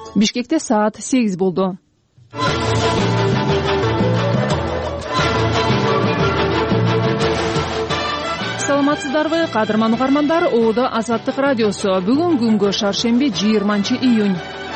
Бишкекте саат 8 болду. Саламатсыздарбы, кадырман угармандар? Оодо Азаттык радиосу. Бүгүн күнгө шаршемби 20-июнь.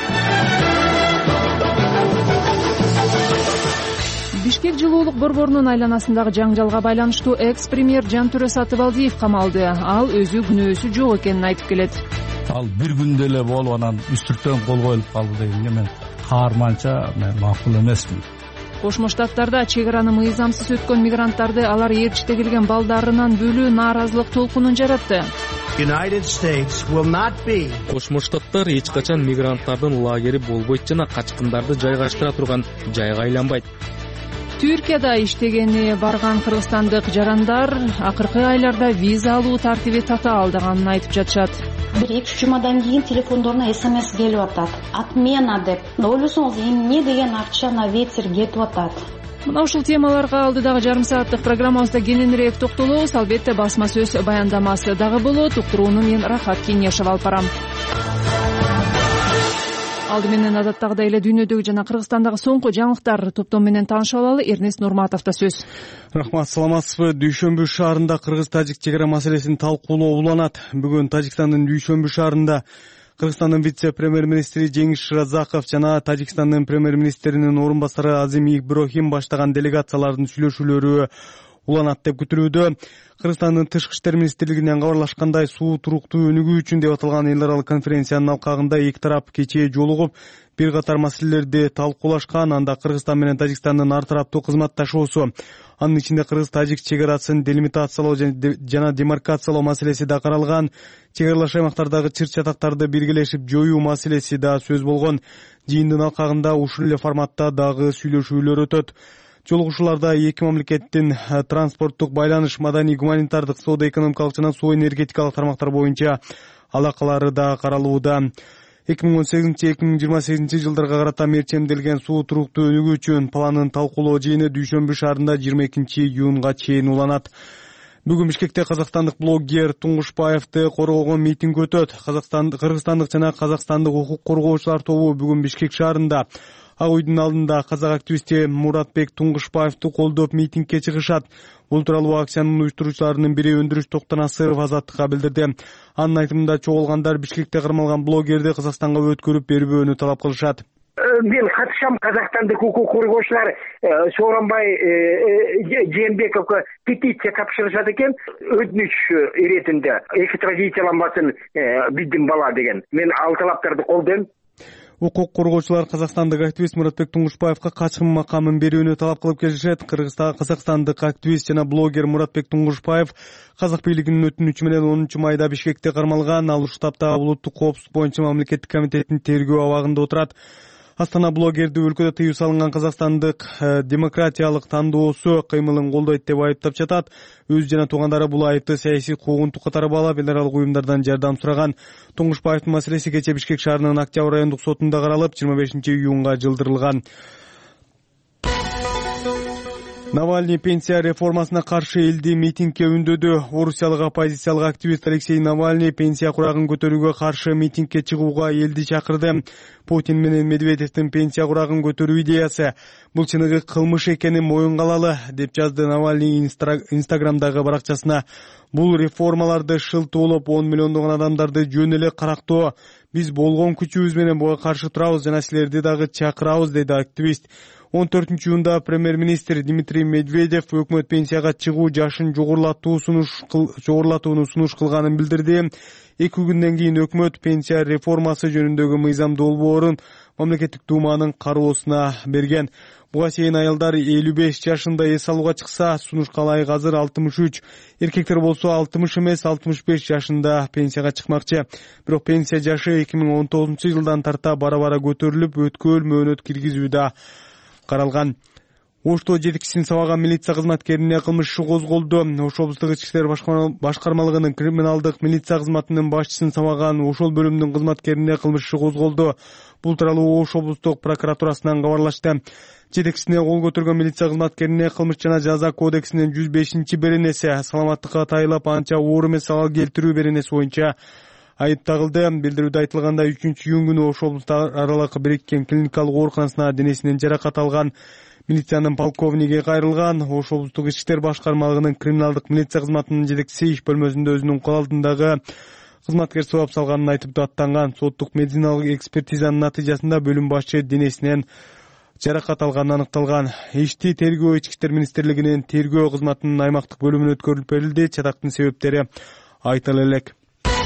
Бишкек жылуулук борборунун айланасындагы жаңжалга байланыштуу экс-премьер Жантүрө Сатыбалдиев камалды. Ал өзү күнөөсү жок экенин айтып келет. Ал бир күндө эле болуп анан үстүртөн кол коюлуп калды дегенге мен каарманча макул эмесмин. Кошмо Штаттарда чек араны мыйзамсыз өткөн мигранттарды алар ээрчите келген балдарынан бөлүү нааразылык толкунун жаратты. Кошмо Штаттар эч качан мигранттардын лагери болбойт жана качкындарды жайгаштыра турган жайга айланбайт. Түркияда иштегени барган кыргызстандык жарандар акыркы айларда виза алуу тартиби татаалдаганын айтып жатышат. 1-2 жумадан кийин телефондоруна СМС келип атат. Отмена деп. Ойлосоңуз, эмне деген акча на ветер кетип атат. Мына ушул темаларга алдыдагы жарым сааттык программабызда кененирээк токтолобуз. Албетте басма сөз баяндамасы дагы болот. Уктурууну мен Рахат Кеңешев алып барам. Алды менен адаттагыдай эле дүйнөдөгү жана Кыргызстандагы соңку жаңылыктар топтом менен таанышып алалы. Эрнест Нурматовдо сөз. Рахмат, саламатсызбы? Дүйшөмбү шаарында Кыргыз-Тажик чек ара маселесин талкуулоо уланат. Бүгүн Тажикстандын Дүйшөмбү шаарында Кыргызстандын вице-премьер-министри Жеңиш Шыразаков жана Тажикстандын премьер-министринин орун басары Азим Иброхим баштаган делегациялардын сүйлөшүүлөрү уланат деп күтүлүүдө. Кыргызстандын тышкы иштер министрлигинен кабарлашкандай, суу туруктуу өнүгүү үчүн деп аталган эл аралык конференциянын алкагында эки тарап кечээ жолугуп, бир катар маселелерди талкуулашкан. Анда Кыргызстан менен Тажикстандын ар тараптуу кызматташуусу, анын ичинде Кыргыз-Тажик чек арасын делимитациялоо жана демаркациялоо маселеси да каралган. Чек аралаш аймактардагы чыр-чатактарды биргелешип жоюу маселеси да сөз болгон. Жыйындын алкагында ушул эле форматта дагы сүйлөшүүлөр өтөт. Жолугушууларда эки мамлекеттин транспорттук байланыш, маданий, гуманитардык, соода-экономикалык жана суу энергетикалык тармактар боюнча алакалары да каралууда. 2018-2028 жылдарга карата мерчемделген суу туруктуу өнүгүү үчүн планын талкуулоо жыйыны Дүйшөмбү шаарында 22-июнга чейин уланат. Бүгүн Бишкекте казакстандык блогер Туңгушбаевди коргогон митинг өтөт. Кыргызстандык жана казакстандык укук коргоочулар тобу бүгүн Бишкек шаарында Ак үйдүн алдында казак активисти Муратбек Туңгушбаевди колдоп митингке чыгышат. Бул тууралуу акциянын уюштуруучуларынын бири Өндүрүш Токтонасыров Азаттыкка билдирди. Анын айтымында чогулгандар Бишкекте кармалган блогерди Казакстанга өткөрүп бербөөнү талап кылышат. Мен катышам, казакстандык укук коргоочулар Сооронбай Жээнбековго петиция тапшырышат экен, өтүнүч иретинде экстрадицияланбасын биздин бала деген. Мен ал талаптарды колдойм. Укук коргоочулар казакстандык активист Муратбек Туңгушбаевга качкын макамын берүүнү талап кылып келишет. Казакстандык активист жана блогер Муратбек Туңгушбаев казак бийлигинин өтүнүчү менен 10 майда Бишкекте кармалган. Ал ушул таапта улуттук коопсуздук боюнча мамлекеттик комитеттин тергөө абагында отурат. Астана блогерди өлкөдө тыюу салынган Казакстандык демократиялык тандоосу кыймылын колдойт деп айыптап жатат. Өзү жана туугандары бул айыпты саясий куугунтук катары баалап, эл аралык уюмдардан жардам сураган. Туңгушбаевдин маселеси кечээ Бишкек шаарынын Октябрь райондук сотунда каралып, 25-июнга жылдырылган. Навальный пенсия реформасына каршы элди митингке үндөдү. Орусиялык оппозициялык активист Алексей Навальный пенсия курагын көтөрүүгө каршы митингке чыгууга элди чакырды. Путин менен Медведевдин пенсия курагын көтөрүү идеясы бул чыныгы кылмыш экенин моюнга алалы, деп жазды Навальный Инстаграмдагы баракчасына. Бул реформаларды шылтоолоп 10 миллиондогон адамдарды жөн эле карактоо. Биз болгон күчүбүз менен буга каршы турабыз жана силерди дагы чакырабыз, деди активист. 14-июнда премьер-министр Дмитрий Медведев өкмөт пенсияга чыгуу жашын жогорулатууну сунуш кылганын билдирди. 2 күндөн кийин өкмөт пенсия реформасы жөнүндөгү мыйзам долбоорун мамлекеттик дууманын кароосуна берген. Буга чейин аялдар 55 жашында эс алууга чыкса, сунуш калайык азыр 63, эркектер болсо 60 эмес 65 жашында пенсияга чыкмакчы. Бирок пенсия жашы 2019 жылдан тарта бара-бара көтөрүлүп, өткөл мөөнөт киргизүү да каралган. Ошто жетекчисин сабаган милиция кызматкерине кылмыш иши козголду. Ош облустук ички иштер башкармалыгынын криминалдык милиция кызматынын башчысын сабаган ошол бөлүмүнүн кызматкерине кылмыш иши козголду. Бул тууралуу Ош облустук прокуратурасынан кабарлашты. Жетекчисине кол көтөргөн милиция кызматкерине кылмыш жана жаза кодексинин 105-беренеси саламаттыкка тайылап анча оор эмес залал келтирүү беренеси боюнча айыпталды. Билдирүүдө айтылгандай 3-июнь күнү Ош облустар аралык бириккен клиникалык ооруканасына денесинен жаракат алган милициянын полковниги кайрылган. Ош облустук ички иштер башкармалыгынын криминалдык милиция кызматынын жетекчиси иш бөлмөсүндө өзүнүн кол алдындагы кызматкер сабап салганын айтып аттанган. Соттук медициналык экспертизанын натыйжасында бөлүм башчы денесинен жаракат алганы аныкталган. Ишти тергөө ички иштер министрлигинин тергөө кызматынын аймактык бөлүмүнө өткөрүлүп берилди. Чатактын себептери айтылып элек.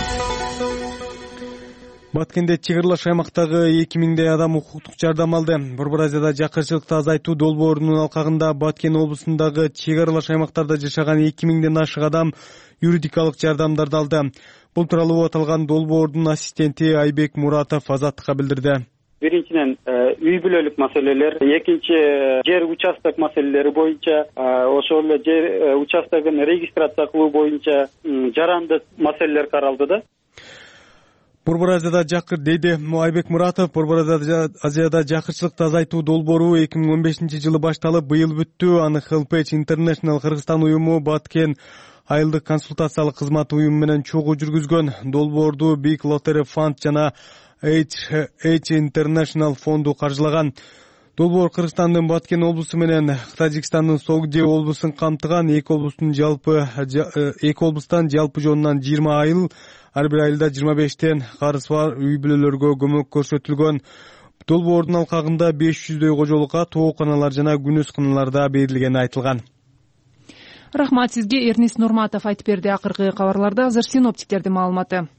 Баткенде чек аралаш аймактагы 2000 адам укуктук жардам алды. Борбор Азияда жакырчылыкты азайтуу долбоорунун алкагында Баткен облусундагы чек аралаш аймактарда жашаган 2000 ашык адам юридикалык жардамдарды алды. Бул тууралуу аталган долбоордун ассистенти Айбек Муратов Азаттыкка билдирди. Биринчиден үй бүлөлүк маселелер, экинчи жер участок маселелери боюнча, ошол эле жер участогун регистрация кылуу боюнча жарандык маселелер каралды да. Борбор Азияда дейди Айбек Муратов. Борбор Азияда жакырчылыкты азайтуу долбоору 2015-жылы башталып, быйыл бүттү. Аны Helpage International Кыргызстан уюму Баткен айылдык консультациялык кызмат уюму менен чогуу жүргүзгөн. Долбоорду Big Lottery Fund жана H International фонду каржылаган. Долбоор Кыргызстандын Баткен облусу менен Тажикстандын Согди облусун камтыган. Эки облустан жалпы жонунан 20 айыл, ар бир айылда 25тен карызы бар үй бүлөлөргө көмөк көрсөтүлгөн. Долбоордун алкагында 500дөй кожолукка тооканалар жана күнөз каналарда берилгени айтылган. Рахмат сизге, Эрнис Нурматов айтып берди. Акыркы кабарларда азыр синоптиктердин маалыматы.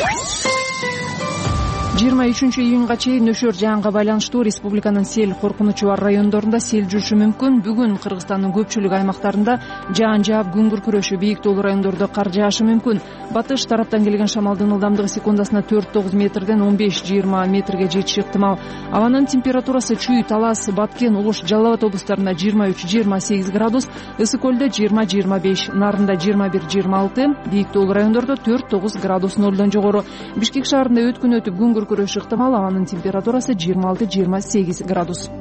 23-июнга чейин нөшөр жаанга байланыштуу республиканын сел коркунучу бар райондорунда сел жүрүшү мүмкүн. Бүгүн Кыргызстандын көпчүлүк аймактарында жаан жаап, күн күркүрөшү, бийик тоолуу райондордо кар жаашы мүмкүн. Батыш тараптан келген шамалдын ылдамдыгы секундасына 4-9 метрден 15-20 метрге жетиши ыктымал. Абанын температурасы Чүй, Талас, Баткен, Ош, Жалал Абад облустарында 23-28 градус, Ысык көлдө 20-25, Нарында 21-26, бийик тоолуу райондордо 4-9 градус нолдон жогору. Бишкек шаарында өткөн өтүп күн күркүрөшү ыктымал. Абанын температурасы 26-28 градус.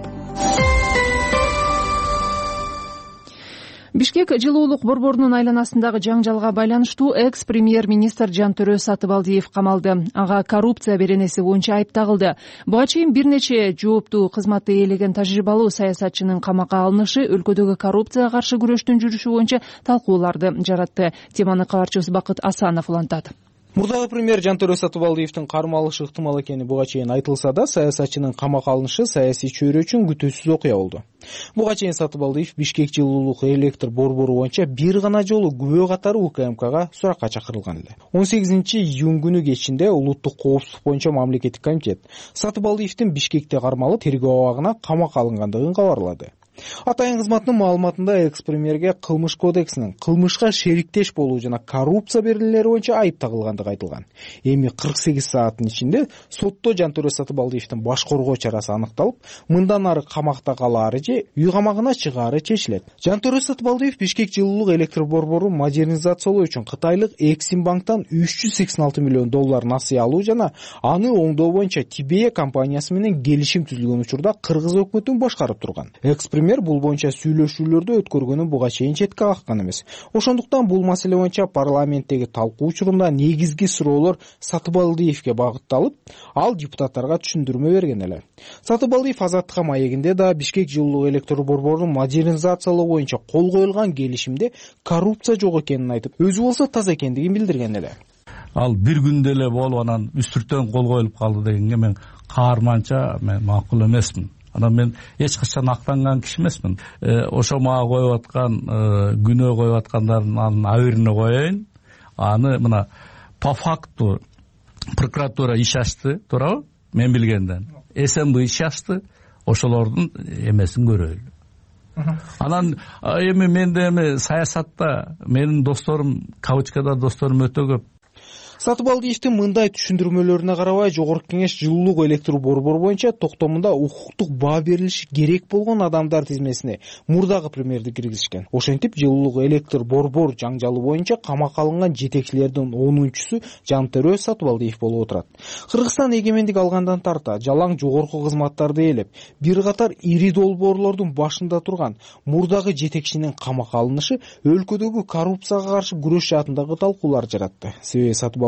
Бишкек жылуулук борборунун айланасындагы жаңжалга байланыштуу экс-премьер-министр Жантөрө Сатыбалдиев камалды. Ага коррупция беренеси боюнча айып тагылды. Буга чейин бир нече жооптуу кызматты ээлеген тажрыйбалуу саясатчынын камакка алынышы өлкөдөгү коррупцияга каршы күрөштүн жүрүшү боюнча талкууларды жаратты. Теманы кабарчыбыз Бакыт Асанов улантат. Мурдагы премьер Жантөрө Сатыбалдиевдин кармалышы ыктымал экени буга чейин айтылса да, саясатчынын камакка алынышы саясий чөйрө үчүн күтүүсүз окуя болду. Буга чейин Сатыбалдиев Бишкек жылуулук электр борбору боюнча бир гана жолу күбө катары УКМКга суракка чакырылган эле. 18-июнь күнү кечинде улуттук коопсуздук боюнча мамлекеттик комитет Сатыбалдиевдин Бишкекте кармалып тергөө абагына камакка алынгандыгын кабарлады. Атайын кызматтын маалыматында экс-премьерге кылмыш кодексинин кылмышка шериктеш болуу жана коррупция берилери боюнча айып тагылгандыгы айтылган. Эми 48 сааттын ичинде сотто Жантөрө Сатыбалдиевдин баш коргоо чарасы аныкталып, мындан ары камакта калаары же үй камагына чыгаары чечилет. Жантөрө Сатыбалдиев Бишкек жылуулук электр борборун модернизациялоо үчүн Кытайлык Эксимбанктан $386 миллион насыя алуу жана аны оңдоо боюнча Тибея компаниясы менен келишим түзүлгөн учурда кыргыз өкмөтүн башкарып турган. Экс-премьер бул боюнча сүйлөшүүлөрдө өткөргөнүн буга чейин четке каккан эмес. Ошондуктан бул маселе боюнча парламенттеги талкуу учурунда негизги суроолор Сатыбалдиевге багытталып, ал депутаттарга түшүндүрмө берген эле. Сатыбалдиев Азаттыкка маегинде да Бишкек жылуулук электр борборун модернизациялоо боюнча кол коюлган келишимде коррупция жок экенин айтып, өзү болсо таза экендигин билдирген эле. Ал бир күндө эле болуп анан үстүртөн кол коюлуп калды дегенге мен каарманча макул эмесмин. Анан мен эч качан актанган киши эмесмин. Ошо мага коюп аткан күнөө коюп аткандардын абирине коеюн. Аны мына по факту прокуратура иш ачты, туурабы? Мен билгенден. СМБ иш ачты. Ошолордун эмесин көрөйлү. Анан эми менде саясатта менин досторум, кавычкада досторум өтө көп. Сатыбалдиевдин мындай түшүндүрмөлөрүнө карабай, Жогорку Кеңеш жылуулук электр борбору боюнча токтомунда укуктук баа берилиши керек болгон адамдар тизмесине мурдагы премьерди киргизишкен. Ошентип, жылуулук электр борбор жаңжалы боюнча камакка алынган жетекчилердин 10-чусу Жантөрө Сатыбалдиев болуп отурат. Кыргызстан эгемендик алгандан тарта жалаң жогорку кызматтарды ээлеп, бир катар ири долбоорлордун башында турган мурдагы жетекчинин камакка алынышы өлкөдөгү коррупцияга каршы күрөш жаатындагы талкуулар жаратты. Себеби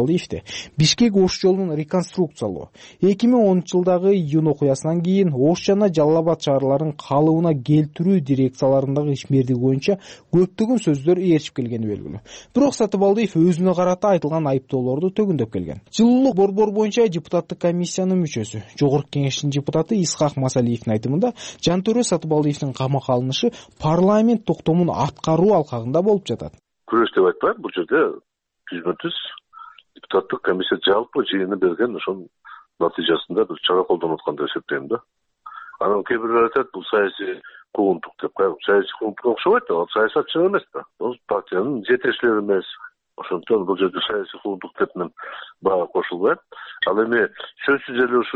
Сатыбалдиевди Бишкек Ош жолунун реконструкциялоо 2010-жылдагы июнь окуясынан кийин Ош жана Жалал Абад шаарларын калыбына келтирүү дирекцияларындагы ишмердиги боюнча көптөгөн сөздөр ээрчип келгени белгилүү. Бирок Сатыбалдиев өзүнө карата айтылган айыптоолорду төгүндөп келген. Жылуулук борбор боюнча депутаттык комиссиянын мүчөсү, Жогорку Кеңештин депутаты Исхак Масалиевдин айтымында Жантөрө Сатыбалдиевдин камакка алынышы парламент токтомун аткаруу алкагында болуп жатат. Күрөш деп айтпайм, бул жерде түзмө-түз депутаттык комиссия жалпы жыйыны берген ошонун натыйжасында бир чара колдонуп аткан деп эсептейм да. Анан кээ бирлер айтат, бул саясий куугунтук деп. Саясий куугунтукка окшобойт да, ал саясатчы эмес да. Ал партиянын жетекчилери эмес. Ошондон бул жерде саясий куугунтук деп мен бага кошулбайм. Ал эми сөзсүз эле ушу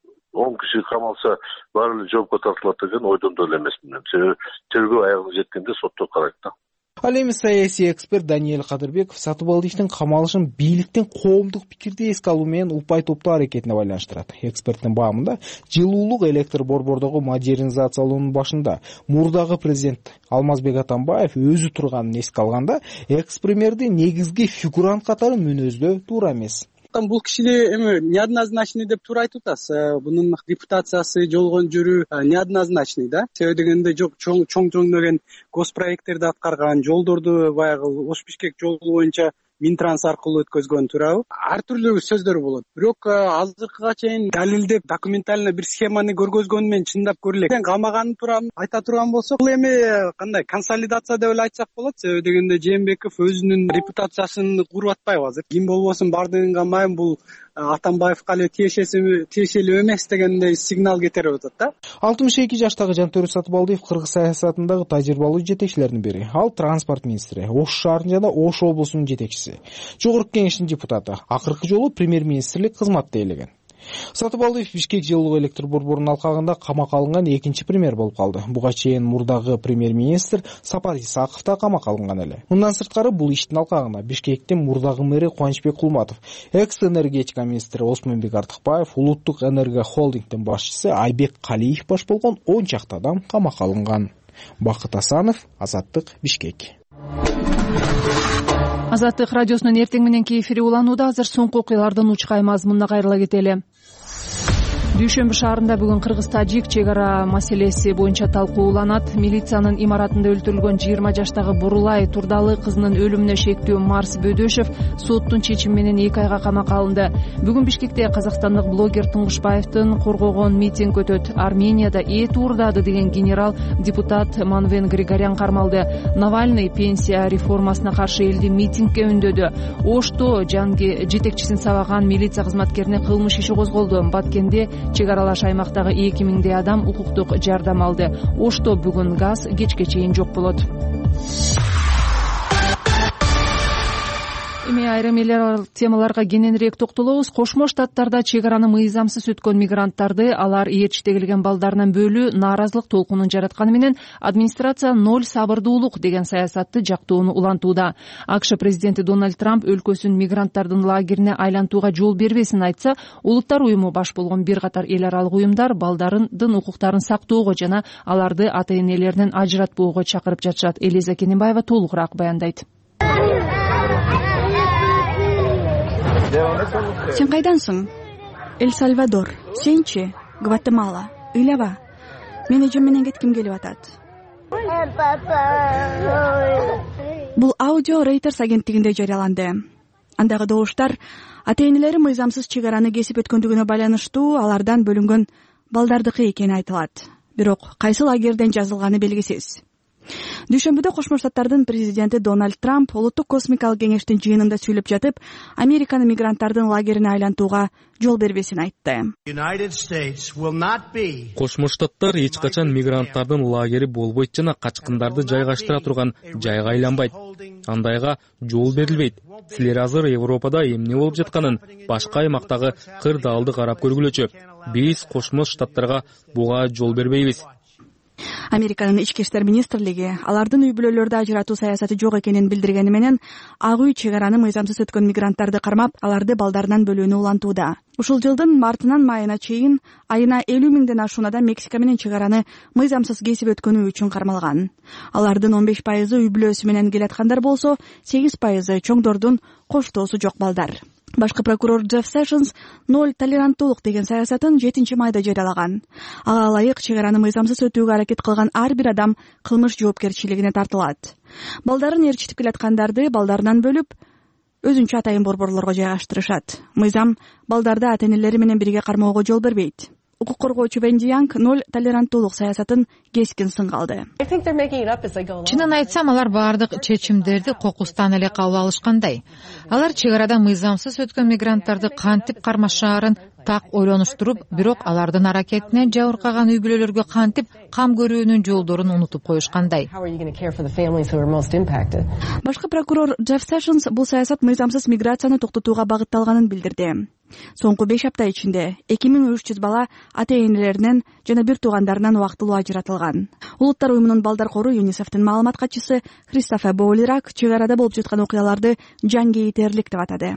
10 киши камалса баары эле жоопко тартылат деген ойдон да эле эмесмин мен. Себеби тергөө аягына жеткенде сотто карайт да. Ал эми саясий эксперт Даниэль Кадырбеков Сатыбалдиевдин камалышын бийликтин коомдук пикирди эске алуу менен упай топтоо аракетине байланыштырат. Эксперттин баамында жылуулук электр борбордогу модернизациялоонун башында мурдагы президент Алмазбек Атамбаев өзү турганын эске алганда, экс-премьерди негизги фигурант катары мүнөздөө туура эмес. Бул кишиде эми неоднозначный деп туура айтып атасыз. Бунун репутациясы жолгон жүрүү неоднозначный да. Себеби дегенде чоң деген госпроекттерди аткарган, жолдорду баягы Ош-Бишкек жолу боюнча Минтранс аркылуу өткөзгөн, туурабы? Ар түрлүү сөздөр болот. Бирок азыркыга чейин далилдеп, документально бир схеманы көргөзгөнү менен чындап көрүлөт. Камаганын туура айта турган болсок, бул эми кандай консолидация деп эле айтсак болот. Себеби дегенде Жээнбеков өзүнүн репутациясын куруп атпайбы азыр. Ким болбосун бардыгын камайм, бул Атамбаевка эле тиешелүү эмес дегендей сигнал кетирип атат да. 62 жаштагы Жантөрө Сатыбалдиев кыргыз саясатындагы тажрыйбалуу жетекчилердин бири. Ал транспорт министри, Ош шаарынын жана Ош облусунун жетекчиси. Жогорку Кеңештин депутаты. Акыркы жолу премьер-министрлик кызматты ээлеген. Сатыбалдиев Бишкек жылуулук электр борборунун алкагында камакка алынган экинчи премьер болуп калды. Буга чейин мурдагы премьер-министр Сапар Исаков да камакка алынган эле. Мындан сырткары бул иштин алкагында Бишкектин мурдагы мэри Кубанычбек Кулматов, экс-энергетика министри Осмонбек Артыкбаев, улуттук энерго холдингдин башчысы Айбек Калиев баш болгон 10 чакты адам камакка алынган. Бакыт Асанов, Азаттык, Бишкек. Азаттык радиосунун эртең мененки эфири уланууда. Азыр соңку окуялардын учкай мазмунуна кайрыла кетели. Дүйшөмбү шаарында бүгүн кыргыз-тажик чек ара маселеси боюнча талкуу уланат. Милициянын имаратында өлтүрүлгөн 20 жаштагы Бурулай Турдалы кызынын өлүмүнө шектүү Марс Бөдөшев соттун чечими менен 2 айга камакка алынды. Бүгүн Бишкекте казакстандык блогер Туңгушбаевдин коргогон митинг өтөт. Арменияда эт уурдады деген генерал депутат Манвен Григорян кармалды. Навальный пенсия реформасына каршы элди митингге үндөдү. Ошто жанги жетекчисин сабаган милиция кызматкерине кылмыш иши козголду. Баткенде чек аралаш аймактагы 2000 адам укуктук жардам алды. Ошто бүгүн газ кечке чейин жок болот. Эми айрым эл темаларга кененирээк токтолобуз. Кошмо Штаттарда чек араны мыйзамсыз өткөн мигранттарды алар ээрчите келген балдарынан бөлүү нааразылык толкунун жаратканы менен администрация ноль сабырдуулук деген саясатты жактоону улантууда. АКШ президенти Дональд Трамп өлкөсүн мигранттардын лагерине айлантууга жол бербесин айтса, улуттар уюму баш болгон бир катар эл аралык уюмдар балдардын укуктарын сактоого жана аларды ата-энелеринен ажыратпоого чакырып жатышат. Элиза Кененбаева толугураак баяндайт. Сен кайдансың? Эль-Сальвадор. Сенчи? Гватемала. Ыйлаба. Мен эжем менен кетким келип атат. Бул аудио Reuters агенттигинде жарыяланды. Андагы добуштар ата-энелери мыйзамсыз чек араны кесип өткөндүгүнө байланыштуу алардан бөлүнгөн балдардыкы экени айтылат. Бирок кайсы лагерден жазылганы белгисиз. Дүйшөмбүдө Кошмо Штаттардын президенти Дональд Трамп улуттук космикалык кеңештин жыйынында сүйлөп жатып, Американы мигранттардын лагерине айлантууга жол бербесин айтты. Кошмо Штаттар эч качан мигранттардын лагери болбойт жана качкындарды жайгаштыра турган жайга айланбайт. Андайга жол берилбейт. Силер азыр Европада эмне болуп жатканын башка аймактагы кырдаалды карап көргүлөчү. Биз Кошмо Штаттарга буга жол бербейбиз. Американын ички иштер министрлиги алардын үй бүлөлөрдү ажыратуу саясаты жок экенин билдиргени менен ак үй чек араны мыйзамсыз өткөн мигранттарды кармап, аларды балдарынан бөлүүнү улантууда. Ушул жылдын мартынан майына чейин айына 50 миңден ашуун адам Мексика менен чек араны мыйзамсыз кесип өткөнү үчүн кармалган. Алардын 15% үй бүлөсү менен келаткандар болсо, 8% чоңдордун коштоосу жок балдар. Башкы прокурор Джефф Сэшнс ноль толеранттуулук деген саясатын 7-майда жарыялаган. Ага ылайык чек араны мыйзамсыз өтүүгө аракет кылган ар бир адам кылмыш жоопкерчилигине тартылат. Балдарын ээрчитип келаткандарды балдарынан бөлүп өзүнчө атайын борборлорго жайгаштырышат. Мыйзам балдарды ата-энелери менен бирге кармоого жол бербейт. Укук коргоочу Венди Янг ноль толеранттуулук саясатын кескин сынга алды. Чынын айтсам, алар баардык чечимдерди кокустан эле кабыл алышкандай. Алар чек арада мыйзамсыз өткөн мигранттарды кантип кармашаарын так ойлонуштуруп, бирок алардын аракетине жабыркаган үй бүлөлөргө кантип кам көрүүнүн жолдорун унутуп коюшкандай. Башкы прокурор Джефф Сэшнс бул саясат мыйзамсыз миграцияны токтотууга багытталганын билдирди. Соңку 5 апта ичинде 2300 бала ата-энелеринен жана бир туугандарынан убактылуу ажыратылган. Улуттар уюмунун балдар кору ЮНИСЕФтин маалымат катчысы Кристофер Боулирак чек арада болуп жаткан окуяларды жан кейитерлик деп атады.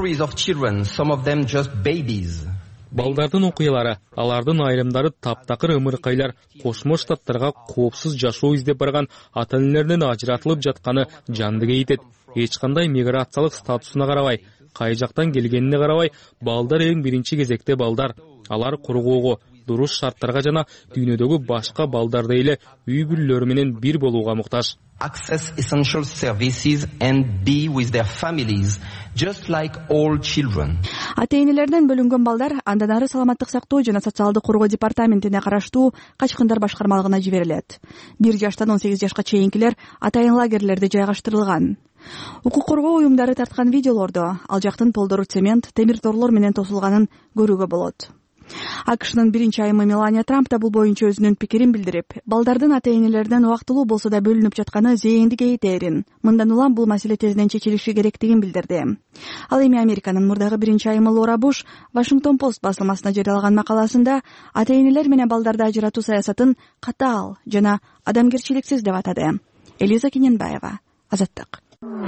Балдардын окуялары, алардын айрымдары таптакыр ымыркайлар Кошмо Штаттарга коопсуз жашоо издеп барган ата-энелеринен ажыратылып жатканы жанды кейитет. Эч кандай миграциялык статусуна карабай, кай жактан келгенине карабай, балдар эң биринчи кезекте балдар. Алар кургоого, дуруш шарттарга жана дүйнөдөгү башка балдардай эле үй бүлөлөрү менен бир болууга муктаж. Access essential services and be with their families just like all children. Ата-энелерден бөлүнгөн балдар андан ары саламаттык сактоо жана социалдык коргоо департаментине караштуу качкындар башкармалыгына жиберилет. 1 жаштан 18 жашка чейинкилер атайын лагерлерде жайгаштырылган. Укук коргоо уюмдары тарткан видеолордо ал жактын полдору цемент, темир торлор менен тосулганын көрүүгө болот. АКШнын биринчи айымы Мелания Трамп да бул боюнча өзүнүн пикирин билдирип, балдардын ата-энелерден убактылуу болсо да бөлүнүп жатканы зээнди кейтерин. Мындан улам бул маселе тезинен чечилиши керектигин билдирди. Ал эми Американын мурдагы биринчи айымы Лора Буш Вашингтон Пост басылмасына жарыялаган макаласында ата-энелер менен балдарды ажыратуу саясатын катаал жана адамгерчиликсиз деп атады. Элиза Кененбаева, Азаттык.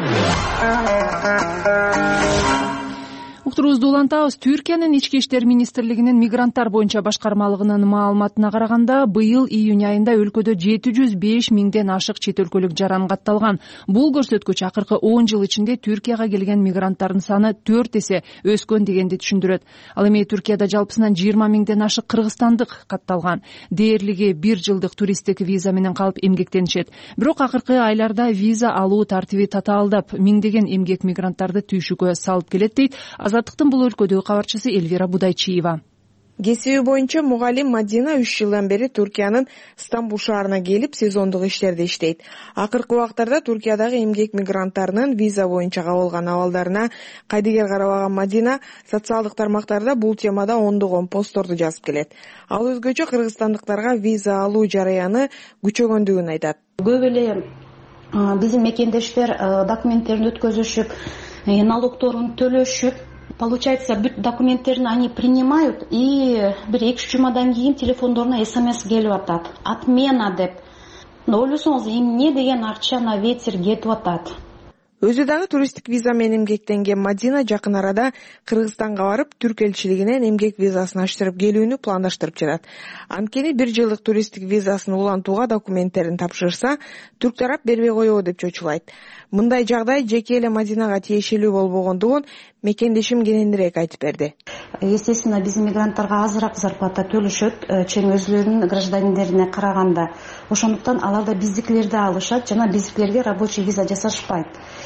Уктурубузду улантабыз. Түркиянын ички иштер министрлигинин мигранттар боюнча башкармалыгынын маалыматына караганда, быйыл июнь айында өлкөдө 705 миңден ашык чет өлкөлүк жаран катталган. Бул көрсөткүч акыркы 10 жыл ичинде Түркияга келген мигранттардын саны 4 эсе өскөн дегенди түшүндүрөт. Ал эми Түркияда жалпысынан 20 миңден ашык кыргызстандык катталган. Дээрлиги 1 жылдык туристтик виза менен калып эмгектенишет. Бирок акыркы айларда виза алуу тартиби татаалдап, миңдеген эмгек мигранттарды түйшүккө салып келет дейт Азаттыктын бул өлкөдөгү кабарчысы Эльвира Будайчиева. Кесиби боюнча мугалим Мадина 3 жылдан бери Түркиянын Стамбул шаарына келип сезондук иштерде иштейт. Акыркы убактарда Түркиядагы эмгек мигранттарынын виза боюнча кабылган абалдарына кайдыгер карабаган Мадина социалдык тармактарда бул темада ондогон постторду жазып келет. Ал өзгөчө кыргызстандыктарга виза алуу жараяны күчөгөндүгүн айтат. Көп эле биздин мекендештер документтерин өткөзүшүп, налогторун төлөшүп, получается, бүт документтерин они принимают, и бир 2-3 жумадан кийин телефондоруна СМС келип атат. Отмена деп. Ойлосоңуз, эмне деген акча на ветер кетип атат. Өзү дагы туристтик виза менен эмгектенген Мадина жакын арада Кыргызстанга барып, Түрк элчилигинен эмгек визасын аштырып келүүнү пландаштырып жатат. Анткени 1 жылдык туристтик визасын улантууга документтерин тапшырса, түрк тарап бербей коебу деп чочулайт. Мындай жагдай жеке эле Мадинага тиешелүү болбогондугун мекендешим кененирээк айтып берди. Естественно, биздин мигранттарга азыраак зарплата төлөшөт, чейин өзүлөрүнүн граждандерине караганда. Ошондуктан алар да биздикилерди алышат жана биздикилерге рабочий виза жасашпайт.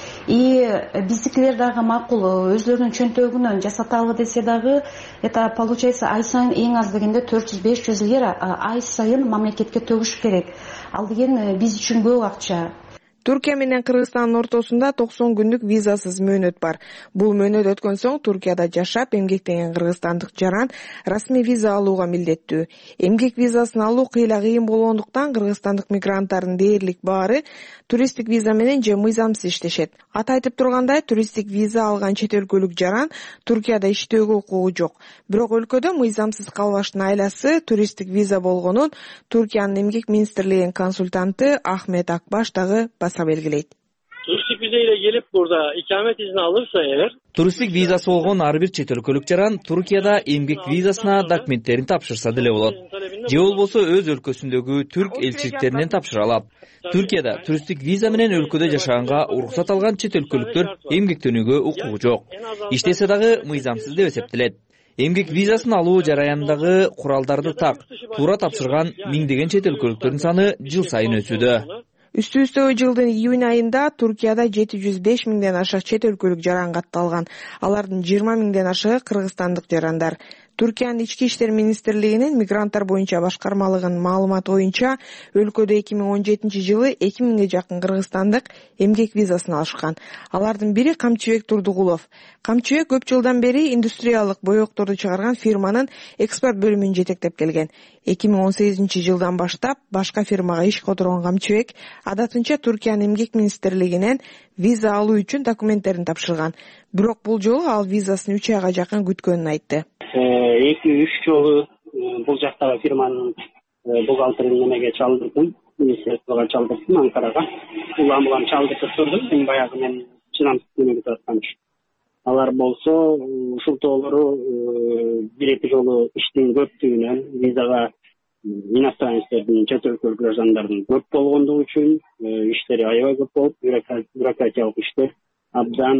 И биздикилер дагы макул өзлөрүнүн чөнтөгүнөн жасаталы десе дагы, это получается ай сайын эң аз дегенде 400-500 лира ай сайын мамлекетке төгүш керек. Ал деген биз үчүн көп акча. Түркия менен Кыргызстандын ортосунда 90 күндүк визасыз мөөнөт бар. Бул мөөнөт өткөн соң Түркияда жашап эмгектенген кыргызстандык жаран расмий виза алууга милдеттүү. Эмгек визасын алуу кыйла кыйын болгондуктан кыргызстандык мигранттардын дээрлик баары туристтик виза менен же мыйзамсыз иштешет. Аты айтып тургандай, туристтик виза алган чет өлкөлүк жаран Түркияда иштөөгө укугу жок. Бирок өлкөдө мыйзамсыз калбаштын айласы туристтик виза болгонун Түркиянын эмгек министрлигинин консультанты Ахмет Акбаш дагы белгилейт. Туристтик виза ile gelip burada ikamet izni alırsa eğer туристтик визасы болгон ар бир чет өлкөлүк жаран Туркияда эмгек визасына документтерин тапшырса деле болот. же болбосо өз өлкөсүндөгү түрк элчиликтеринен тапшыра алат. Түркияда туристтик виза менен өлкөдө жашаганга уруксат алган чет өлкөлүктөр эмгектенүүгө укугу жок. Иштесе дагы мыйзамсыз деп эсептелет. Эмгек визасын алуу жараяндагы куралдарды так, туура тапшырган миңдеген чет өлкөлүктөрдүн саны жыл сайын өсүүдө. Үстүбүздөгү жылдын июнь айында Туркияда 705 миңден ашык чет өлкөлүк жаран катталган. Алардын 20 миңден ашыгы кыргызстандык жарандар. Туркиянын ички иштер министрлигинин мигранттар боюнча башкармалыгынын маалыматы боюнча өлкөдө 2017 жылы 2000ге жакын кыргызстандык эмгек визасын алышкан. Алардын бири Камчыбек Турдугулов. Камчыбек көп жылдан бери индустриялык боекторду чыгарган фирманын экспорт бөлүмүн жетектеп келген. 2018 жылдан баштап башка фирмага иш которгон Камчыбек адатынча Туркиянын эмгек министрлигинен виза алуу үчүн документтерин тапшырган. Бирок бул жолу ал визасын 3 айга жакын күткөнүн айтты. 2-3 жолу бул жактагы фирманын бухгалтерин немеге чалдырдым, министрликке чалдырдым, Анкарага. Улам чалдырып турдум, мен баягы мен чынамсыз немеге аткан. Алар болсо ушултоолору 1-2 жолу иштин көптүгүнөн визага иностранецтердин, чет өлкөлүк граждандардын көп болгондугу үчүн иштери аябай көп болуп, бюрократиялык иштер абдан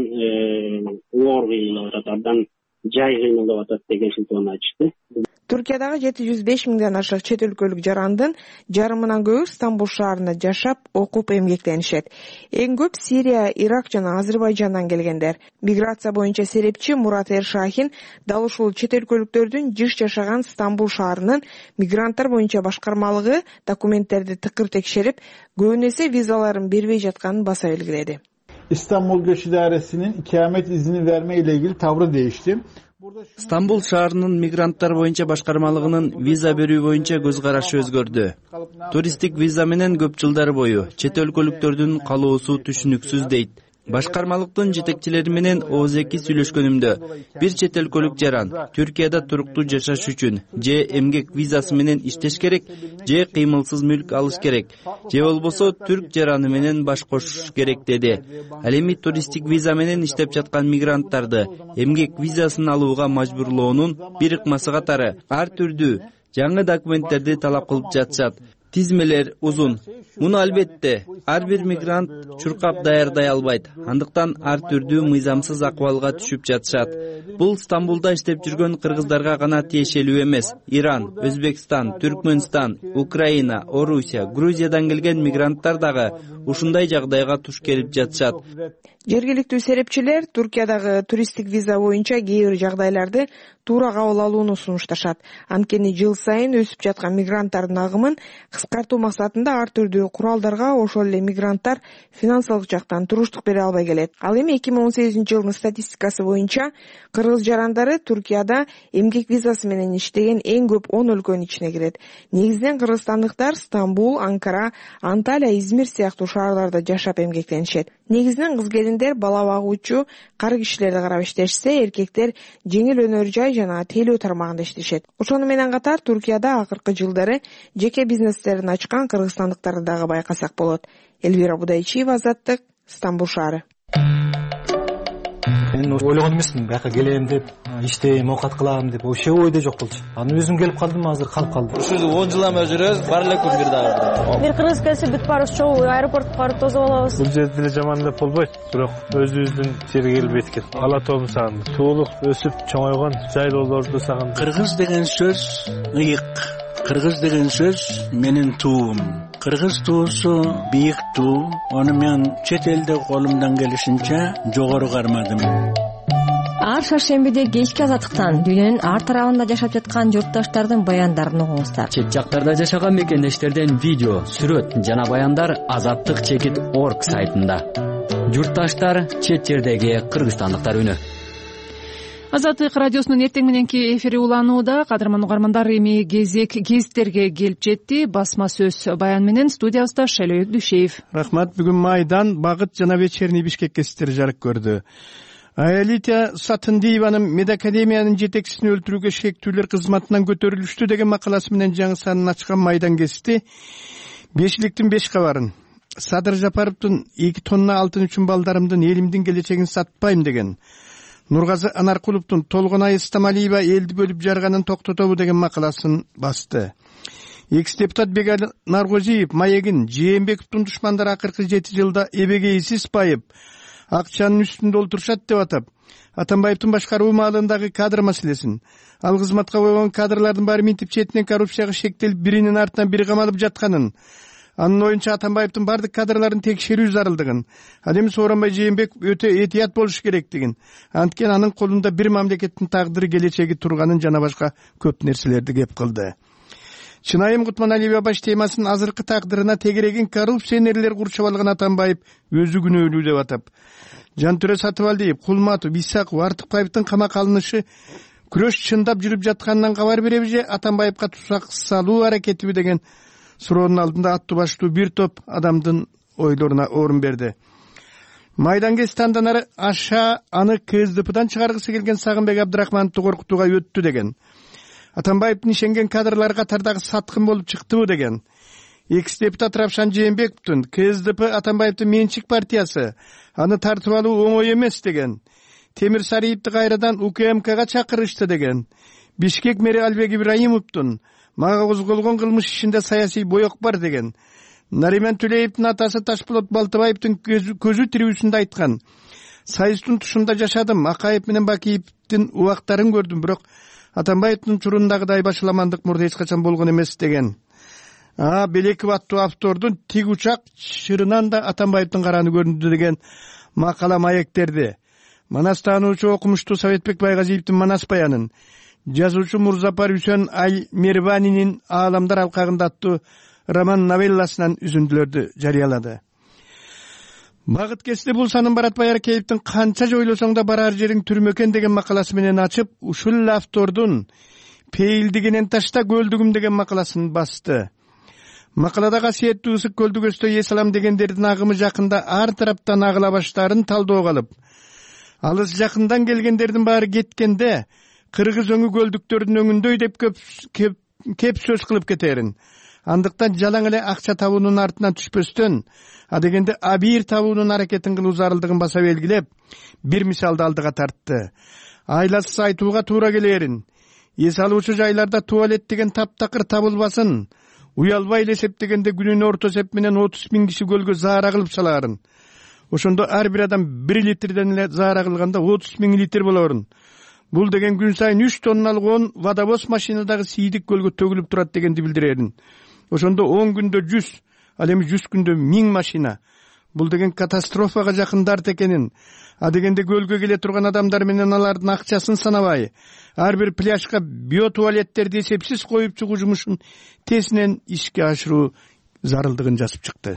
оор кыйналып атат, абдан жай кыйналып атат деген шылтоону айтышты. Туркиядагы 705 миңден ашык чет өлкөлүк жарандын жарымынан көбү Стамбул шаарында жашап, окуп эмгектенишет. Эң көп Сирия, Ирак жана Азербайжандан келгендер. Миграция боюнча серепчи Мурат Эршахин дал ушул чет өлкөлүктөрдүн жыш жашаган Стамбул шаарынын мигранттар боюнча башкармалыгы документтерди тыкыр текшерип, көбүн эсе визаларын бербей жатканын баса белгиледи. İstanbul Göç İdaresi'nin ikamet izni verme ile ilgili tavrı değişti. Стамбул шаарынын мигранттар боюнча башкармалыгынын виза берүү боюнча көз карашы өзгөрдү. Туристтик виза менен көп жылдар бою чет өлкөлүктөрдүн калоосу түшүнүксүз дейт. Башкармалыктын жетекчилери менен ооз-эки сүйлөшкөнүмдө бир чет өлкөлүк жаран Түркияда туруктуу жашаш үчүн же эмгек визасы менен иштеш керек, же кыймылсыз мүлк алыш керек, же болбосо түрк жараны менен баш кошуш керек деди. Ал эми туристтик виза менен иштеп жаткан мигранттарды эмгек визасын алууга мажбурлоонун бир ыкмасы катары ар түрдүү жаңы документтерди талап кылып жатышат. Тизмелер узун. Муну албетте ар бир мигрант чуркап даярдай албайт. Андыктан ар түрдүү мыйзамсыз акыбалга түшүп жатышат. Бул Стамбулда иштеп жүргөн кыргыздарга гана тиешелүү эмес. Иран, Өзбекстан, Түркмөнстан, Украина, Орусия, Грузиядан келген мигранттар дагы ушундай жагдайга туш келип жатышат. Жергиликтүү серепчилер Туркиядагы туристтик виза боюнча кээ бир жагдайларды туура кабыл алууну сунушташат. Анткени жыл сайын өсүп жаткан мигранттардын агымын кыскартуу максатында ар түрдүү куралдарга ошол эле мигранттар финансылык жактан туруштук бере албай келет. Ал эми 2018 жылдын статистикасы боюнча кыргыз жарандары Туркияда эмгек визасы менен иштеген эң көп 10 өлкөнүн ичине кирет. Негизинен кыргызстандыктар Стамбул, Анкара, Анталия, Измир сыяктуу шаарларда жашап эмгектенишет. Негизинен кыз-келиндер бала багуучу, кар кишилерди карап иштешсе, эркектер жеңил өнөр жай жана тейлөө тармагында иштешет. Ошону менен катар Туркияда акыркы жылдары жеке бизнестерин ачкан кыргызстандыктарды дагы байкасак болот. Элвира Будайчиева, Азаттык, Стамбул шаары. Мен ойлогон эмесмин, бияка келем деп, иштейм, оокат кылам деп, вообще ойдо жок болчу. Аны өзүм келип калдым, азыр калып калдым. Ушул 10 жыл эме жүрөбүз, бар эле күн бир дагы. Бир кыргыз келсе бүт барыбыз чогуу аэропортко барып тосуп алабыз. Бул жерде деле жаман деп болбойт, бирок өзүбүздүн жерге келип эткен. Ала тоом сагындым. Туулук өсүп чоңойгон жайлоолорду сагындым. Кыргыз деген сөз ыйык. Кыргыз деген сөз менин туум. Кыргыз туусу бийик туу. Аны мен чет элде колумдан келишинче жогору кармадым. Ар шаршембиде кечки азаттыктан дүйнөнүн ар тарабында жашап жаткан журтташтардын баяндарын угуңуздар. Чет жактарда жашаган мекендештерден видео, сүрөт жана баяндар azattik.org сайтында. Журтташтар чет жердеги кыргызстандыктар үнү. Азаттык радиосунун эртең мененки эфири уланууда. Кадырман угармандар, эми кезек гезиттерге келип жетти. Басма сөз баян менен студиябызда Шайлообек Дүйшеев. Рахмат. Бүгүн майдан, багыт жана вечерний Бишкек гезиттери жарык көрдү. Аялития Сатындиеванын медакадемиянын жетекчисин өлтүрүүгө шектүүлөр кызматынан көтөрүлүштү деген макаласы менен жаңы санын ачкан майдан гезити бешиликтин 5 кабарын. Садыр Жапаровдун 2 тонна алтын үчүн балдарымдын, элимдин келечегин сатпайм деген. Нургазы Анаркуловдун Толгонай Стамалиева элди бөлүп жарганын токтотобу деген макаласын басты. Экс-депутат Бегали Наргозиев Маегин Жээнбековдун душмандары акыркы 7 жылда эбегейсиз байып, акчанын үстүндө олтурушат деп атап, Атамбаевдин башкаруу маалындагы кадр маселесин, ал кызматка койгон кадрлардын баары минтип четинен коррупцияга шектелип, биринин артынан бири камалып жатканын, анын оюнча Атамбаевдин бардык кадрларын текшерүү зарылдыгын, ал эми Сооронбай Жээнбеков өтө этият болуш керектигин, анткени анын колунда бир мамлекеттин тагдыры келечеги турганын жана башка көп нерселерди кеп кылды. Чынайым Кутманалиева баш темасын азыркы тагдырына тегерегин коррупционерлер курчап алган Атамбаев өзү күнөөлүү деп атап, Жантүрө Сатыбалдиев, Кулматов, Исаков, Артыкбаевдин камакка алынышы күрөш чындап жүрүп жатканынан кабар береби же Атамбаевга тузак салуу аракетиби деген суроонун алдында аттуу баштуу бир топ адамдын ойлоруна орун берди. Майданга станданары аша аны КСДПдан чыгаргысы келген Сагынбек Абдрахмановду коркутууга өттү деген. Атамбаевдин ишенген кадрлар катардагы саткын болуп чыктыбы деген. Экс-депутат Равшан Жээнбековдун КСДП Атамбаевдин менчик партиясы, аны тартып алуу оңой эмес деген. Темир Сариевди кайрадан УКМКга чакырышты деген. Бишкек мэри Албек Ибраимовдун мага козголгон кылмыш ишинде саясий боек бар деген. Нариман Түлеевдин атасы Ташболот Балтыбаевдин көзү тирүүсүндө айткан. Сайыстын тушунда жашадым, Акаев менен Бакиевдин убактарын көрдүм, бирок Атамбаевдин чурундагыдай башаламандык мурда эч качан болгон эмес деген. Белеков аттуу автордун тиг учак чырынан да Атамбаевдин караны көрүндү деген макала маектерди. Манас таануучу окумуштуу Советбек Байгазиевдин Манас баянын, жазуучу Мурзапар Үсөн Ай-Мерванинин Ааламдар алкагында аттуу роман новелласынан үзүндүлөрдү жарыялады. Багыт кести бул санын Барат Байаркеевдин канча жойлосоң да барар жериң түрмө экен деген макаласы менен ачып, ушул автордун пейилдигинен ташта көлдүгүм деген макаласын басты. Макалада касиеттүү ысык көлдүгөстө эсалам дегендердин агымы жакында ар тараптан агыла баштарын талдоого алып, алыс жакындан келгендердин баары кеткенде Кыргыз өңү көлдүктөрдүн өңүндөй деп кеп сөз кылып кетерин. Андыктан жалаң эле акча табуунун артынан түшпөстөн, адегенде абийир табуунун аракетин кылуу зарылдыгын баса белгилеп, бир мисалды алдыга тартты. Айласыз айтууга туура келерин. Эс алуучу жайларда туалет деген таптакыр табылбасын. Уялбай эле эсептегенде күнүнө орто эсеп менен 30 000 киши көлгө заара кылып салаарын. Ошондо ар бир адам 1 литрден эле заара кылганда 30 000 литр болорун. Бул деген күн сайын 3 тонналык 10 водовоз машинадагы сийдик көлгө төгүлүп турат дегенди билдирерин. Ошондо 10 күндө 100, ал эми 100 күндө 1000 машина. Бул деген катастрофага жакындар экенин, адегенде көлгө келе турган адамдар менен алардын акчасын санабай, ар бир пляжга биотуалеттерди эсепсиз коюп чыгуу жумушун тезинен ишке ашыруу зарылдыгын жазып чыкты.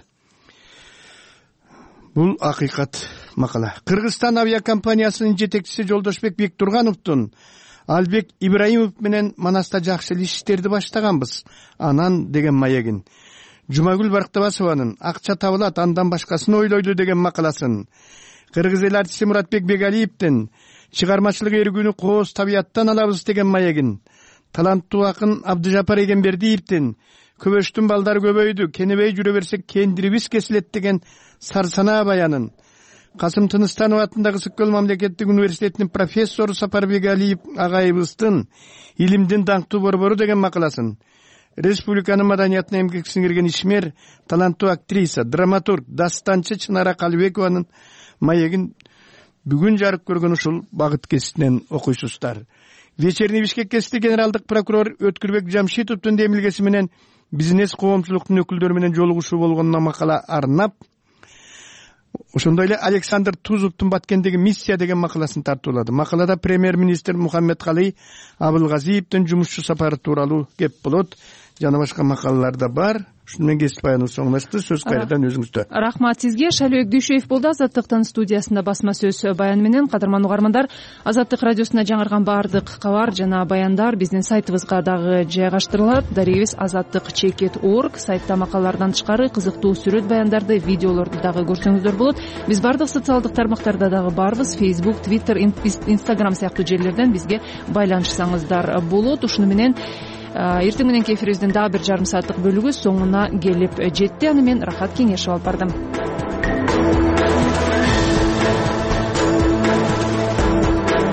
Бул акыйкат макала. Кыргызстан авиакомпаниясынын жетекчиси Жолдошбек Бектургановдун Албек Ибраимов менен Манаста жакшы иштерди баштаганбыз. Анан деген маегин. Жумагүл Барктабасованын акча табылат, андан башкасын ойлойлу деген макаласын. Кыргыз эл артисти Муратбек Бегалиевдин чыгармачылык эргүүнү кооз табияттан алабыз деген маегин. Таланттуу акын Абдыжапар Эгембердиевдин көбөштүн балдары көбөйдү, кенебей жүрө берсек кендирибиз кесилет деген сарсанаа баянын. Касым Тыныстанов атындагы Ысык көл мамлекеттик университетинин профессору Сапарбек Алиев агайыбыздын илимдин даңктуу борбору деген макаласын. Республиканын маданиятына эмгек сиңирген ишмер, таланттуу актриса, драматург, дастанчы Чынара Калыбекованын маегин бүгүн жарык көргөн ушул багыт кеситинен окуйсуздар. Вечерний Бишкек кесити генералдык прокурор Өткүрбек Жамшитовдун демилгеси менен бизнес коомчулуктун өкүлдөрү менен жолугушуу болгонуна макала арнап, ошондой эле Александр Тузовдун Баткендеги миссия деген макаласын тартуулады. Макалада премьер-министр Мухаммедкалый Абылгазиевдин жумушчу сапары тууралуу кеп болот. Жана башка макалалар да бар. Ушуну менен кесип баяныбыз соңунашты. Сөз кайрадан өзүңүздө. Рахмат сизге. Шалөк Дүйшөев болду Азаттыктын студиясында басма сөз баяны менен. Кадырман угармандар, Азаттык радиосуна жаңырган баардык кабар жана баяндар биздин сайтыбызга дагы жайгаштырылат. Дарегибиз azattik.org. Сайтта макалалардан тышкары кызыктуу сүрөт баяндарды, видеолорду дагы көрсөңүздөр болот. Биз баардык социалдык тармактарда дагы барбыз. Facebook, Twitter, Instagram сыяктуу жерлерден бизге байланышсаңыздар болот. Ушуну менен эртең мененки эфирибиздин дагы 1,5 сааттык бөлүгү соңуна келип жетти. Аны мен Рахат Кеңешев алып бардым.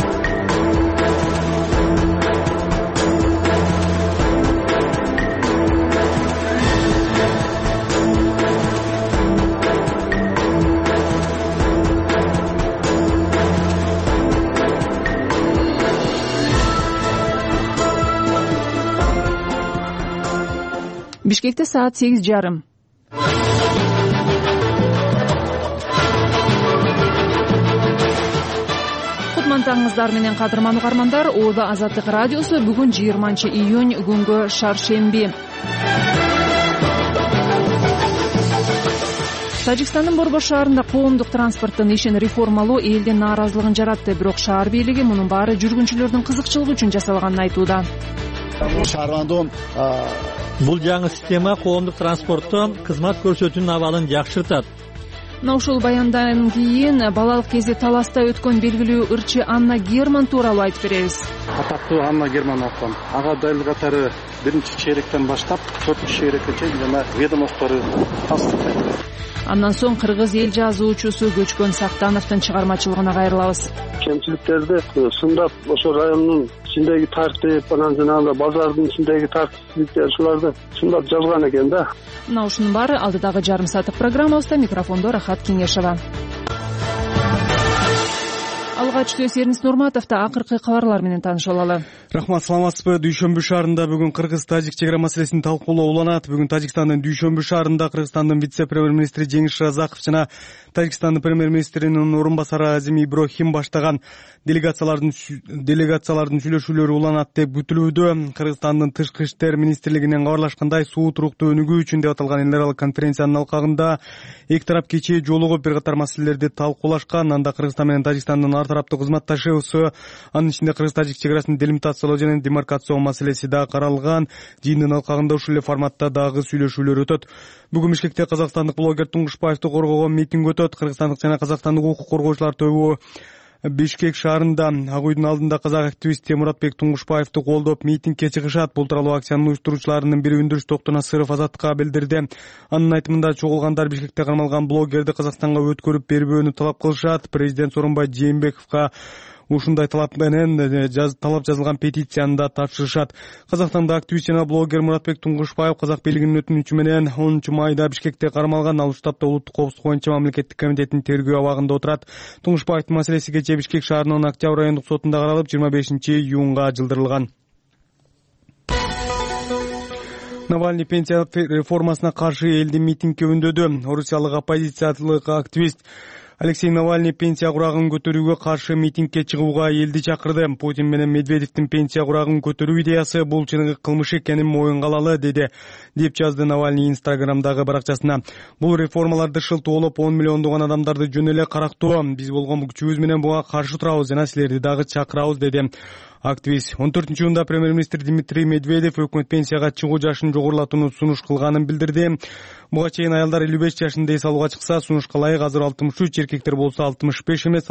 Бишкекте саат 8:30. Кутмантаңыздар менен кадырман угармандар. Ооба Азаттык радиосу бүгүн 20-июнь күнгө шаршемби. Тажикстандын Борбор шаарында коомдук транспорттун ишин реформалоо элдин нааразылыгын жаратты, бирок шаар бийлиги мунун баары жүргүнчүлөрдүн кызыкчылыгы үчүн жасалганын айтууда. Бул жаңы система коомдук транспорттун кызмат көрсөтүүнүн абалын жакшыртат. Ушул баяндан кийин балалык кезде таласта өткөн белгилүү ырчы Анна Герман тууралуу айтып беребиз. Атактуу Анна Герман апам ага дайыл катары 1-чейректен баштап 4-чейрекке чейин жана ведомстволору тастыктайт. Андан соң кыргыз эл жазуучусу Көчкөн Сактановдун чыгармачылыгына кайрылабыз. Кемчиликтерди сындап ошо райондун ичиндеги тартип, анан жанагы базардын ичиндеги тартипсиздиктер ушуларды сындап жазган экен да. Мына ушунун баары алдыдагы жарым сааттык программабызда. Микрофондо Рахат Кеңешова. Алгачтуу Эрнис Нурматовду акыркы кабарлар менен таанышып алалы. Рахмат, саламатсызбы? Дүйшөмбү шаарында бүгүн кыргыз-тажик чек ара маселесин талкуулоо уланат. Бүгүн Тажикстандын Дүйшөмбү шаарында Кыргызстандын вице-премьер-министри Жеңиш Разаков жана Тажикстандын премьер-министринин орун басары Азим Иброхим баштаган делегациялардын сүйлөшүүлөрү уланат деп күтүлүүдө. Кыргызстандын Тышкы иштер министрлигинен кабарлашкандай, суу туруктуу өнүгүү үчүн деп аталган эл аралык конференциянын алкагында эки тарап кечээ жолугуп бир катар маселелерди талкуулашкан. Анда Кыргызстан менен Тажикстандын ар тараптуу кызматташуусу, анын ичинде кыргыз-тажик чек арасын делимитациялоо жана демаркациялоо маселеси да каралган. Жыйындын алкагында ушул эле форматта дагы сүйлөшүүлөр өтөт. Бүгүн Бишкекте казакстандык блогер Туңгушбаевди коргогон митинг өтөт. Кыргызстандык жана казакстандык укук коргоочулар тобу Бишкек шаарында Ак үйдүн алдында казак активисти Муратбек Туңгушбаевди колдоп митингге чыгышат. Бул тууралуу акциянын уюштуруучуларынын бири Өндүрүш Токтун Насыров Азаттыкка билдирди. Анын айтымында чогулгандар Бишкекте кармалган блогерди Казакстанга өткөрүп бербөөнү талап кылышат. Президент Сооронбай Жээнбековго ушундай талап менен талап жазылган петицияны да тапшырышат. Казакстанда активист жана блогер Муратбек Туңгушбаев казак бийлигинин өтүнүчү менен 10-майда Бишкекте кармалган. Ал штабта улуттук коопсуздук боюнча мамлекеттик комитеттин тергөө абагында отурат. Туңгушбаевдин маселеси кечээ Бишкек шаарынын Октябрь райондук сотунда каралып 25-июнга жылдырылган. Навальный пенсия реформасына каршы элди митингге үндөдү. Орусиялык оппозициялык активист Алексей Навальный пенсия курагын көтөрүүгө каршы митингге чыгууга элди чакырды. Путин менен Медведевдин пенсия курагын көтөрүү идеясы бул чыныгы кылмыш экенин моюнга алалы деди, деп жазды Навальный Инстаграмдагы баракчасына. Бул реформаларды шылтоолоп 10 миллиондогон адамдарды жөн эле карактоо. Биз болгон күчүбүз менен буга каршы турабыз жана силерди дагы чакырабыз, деди активист. 14-июнда премьер-министр Дмитрий Медведев өкмөт пенсияга чыгуу жашын жогорулатууну сунуш кылганын билдирди. Буга чейин аялдар 55 жашында эс алууга чыкса, сунушка ылайык азыр 63, эркектер болсо 65 эмес,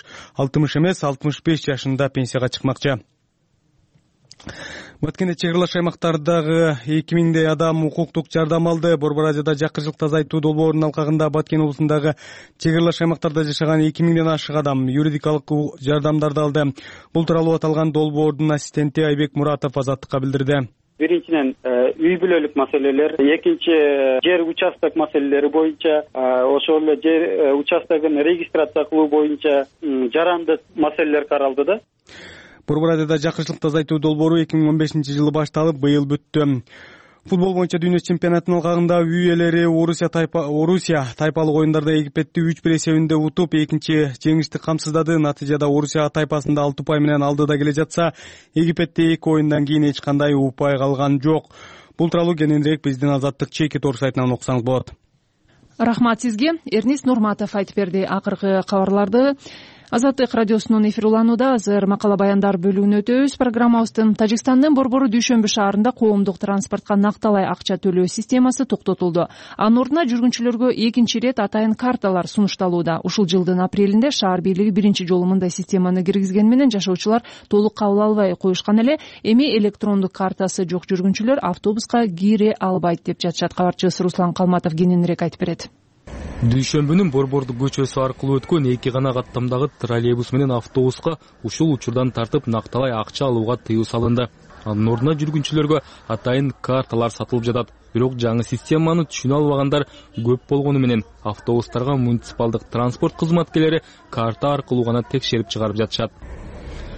65 жашында пенсияга чыкмакчы. Баткенде чек аралаш аймактардагы 2000дей адам укуктук жардам алды. Борбор Азияда жакырчылык тазайтуу долбоорунун алкагында Баткен облусундагы чек аралаш аймактарда жашаган 2000ден ашык адам юридикалык жардамдарды алды. Бул тууралуу аталган долбоордун ассистенти Айбек Муратов Азаттыкка билдирди. Биринчиден үй бүлөлүк маселелер, экинчи жер участок маселелери боюнча, ошол эле жер участогун регистрация кылуу боюнча жаранды маселелер каралды да. Борбор Азияда жакырчылык тазайтуу долбоору 2015-жылы башталып, быйыл бүттү. Футбол боюнча дүйнө чемпионатынын алкагында үй ээлери Орусия тайпалык оюндарда Египетти 3-1 эсебинде утуп, экинчи жеңишти камсыздады. Натыйжада Орусия тайпасында 6 упай менен алдыда келе жатса, Египетте 2 оюндан кийин эч кандай упай калган жок. Бул тууралуу кененирээк биздин Азаттык Чеки Тор сайтынан окусаңыз болот. Рахмат сизге. Эрнис Нурматов айтып берди акыркы кабарларды. Азаттык радиосунун эфири уланууда. Азыр макала баяндар бөлүгүнө өтөбүз. Программабыздын Тажикстандын Борбору Дүйшөмбү шаарында коомдук транспортко накталай акча төлөө системасы токтотулду. Анын ордуна жүргүнчүлөргө экинчи ирет атайын карталар сунушталууда. Ушул жылдын апрелинде шаар бийлиги биринчи жолу мындай системаны киргизген менен жашоочулар толук кабыл албай коюшкан эле. Эми электрондук картасы жок жүргүнчүлөр автобуска кире албайт деп жатышат. Кабарчыбыз Руслан Калматов кененирээк айтып берет. Дүйшөмбүнүн Борбордук көчөсү аркылуу өткөн эки гана каттамдагы троллейбус менен автобуска ушул учурдан тартып накталай акча алууга тыюу салынды. Анын ордуна жүргүнчүлөргө атайын карталар сатылып жатат. Бирок жаңы системаны түшүнө албагандар көп болгону менен автобустарга муниципалдык транспорт кызматкерлери карта аркылуу гана текшерип чыгарып жатышат.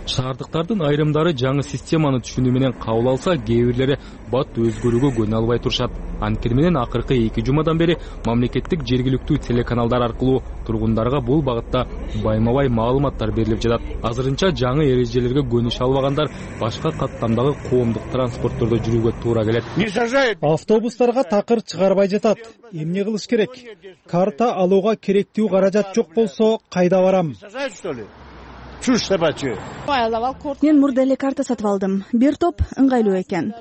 Шаардыктардын айрымдары жаңы системаны түшүнүү менен кабыл алса, кээ бирлери бат өзгөрүүгө көнө албай турушат. Анткени менен акыркы 2 жумадан бери мамлекеттик жергиликтүү телеканалдар аркылуу тургундарга бул багытта байма-бай маалыматтар берилип жатат. Азырынча жаңы эрежелерге көнүшө албагандар башка каттамдагы коомдук транспорттордо жүрүүгө туура келет. Автобустарга такыр чыгарбай жатат. Эмне кылыш керек? Карта алууга керектүү каражат жок болсо кайда барам? Мен мурда эле карта сатып алдым. Бир топ ыңгайлуу экен.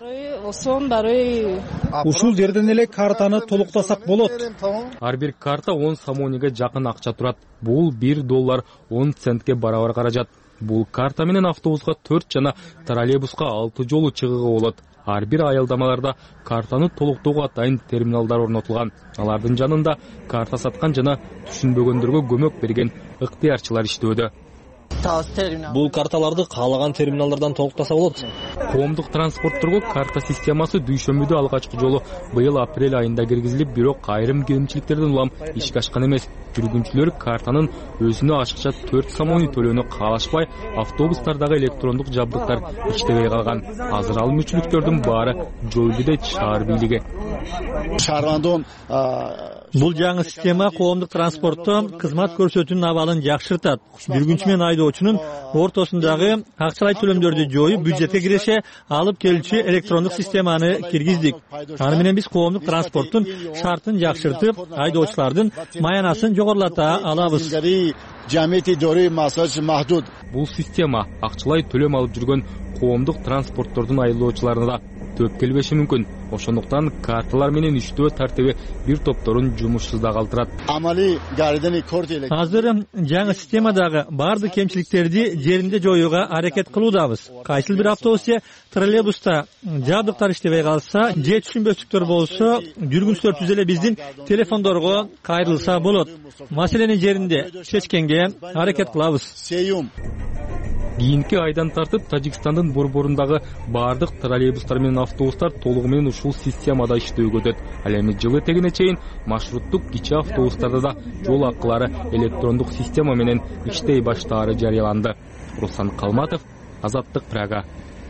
Ушул жерден эле картаны толуктасак болот. Ар бир карта 10 сомониге жакын акча турат. Бул $1.10 барабар каражат. Бул карта менен автобуска 4 жана троллейбуска 6 жолу чыгууга болот. Ар бир аялдамаларда картаны толуктоого атайын терминалдар орнотулган. Алардын жанында карта саткан жана түшүнбөгөндөргө көмөк берген ыктыярчылар иштөөдө. Бул карталарды каалаган терминалдардан толуктаса болот. Коомдук транспортторго карта системасы дүйшөмбүдө алгачкы жолу быйыл апрель айында киргизилип, бирок айрым кемчиликтерден улам ишке ашкан эмес. Жүргүнчүлөр картанын өзүнө ашыкча 4 сомони төлөөнү каалашпай, автобустардагы электрондук жабдыктар иштебей калган. Азыр ал мүчүлүктөрдүн баары жоюлду шаар бийлиги. Бул жаңы система коомдук транспортто кызмат көрсөтүүнүн абалын жакшыртат. Жүргүнчү менен айдоочунун ортосундагы акчалай төлөмдөрдү жоюп, бюджетке киреше алып келүүчү электрондук системаны киргиздик. Аны менен биз коомдук транспорттун шартын жакшыртып, айдоочулардын маянасын жогорулата алабыз. Бул система акчалай төлөм алып жүргөн коомдук транспорттордун айдоочуларына төп келбеши мүмкүн. Ошондуктан карталар менен иштөө тартиби бир топторун жумушсузда калтырат. Азыр жаңы системадагы бардык кемчиликтерди жеринде жоюуга аракет кылуудабыз. Кайсыл бир автобус же троллейбуста жабдыктар иштебей калса, же түшүнбөчүлүктөр болсо, жүргүнчүлөр түз эле биздин телефондорго кайрылса болот. Маселени жеринде чечкенге аракет кылабыз. Кийинки айдан тартып Тажикстандын борборундагы бардык троллейбустар менен автобустар толугу менен ушул системада иштөөгө өтөт. Ал эми жыл этегине чейин маршруттук кичи автобустарда да жол акылары электрондук система менен иштей баштаары жарыяланды. Руслан Калматов, Азаттык, Прага.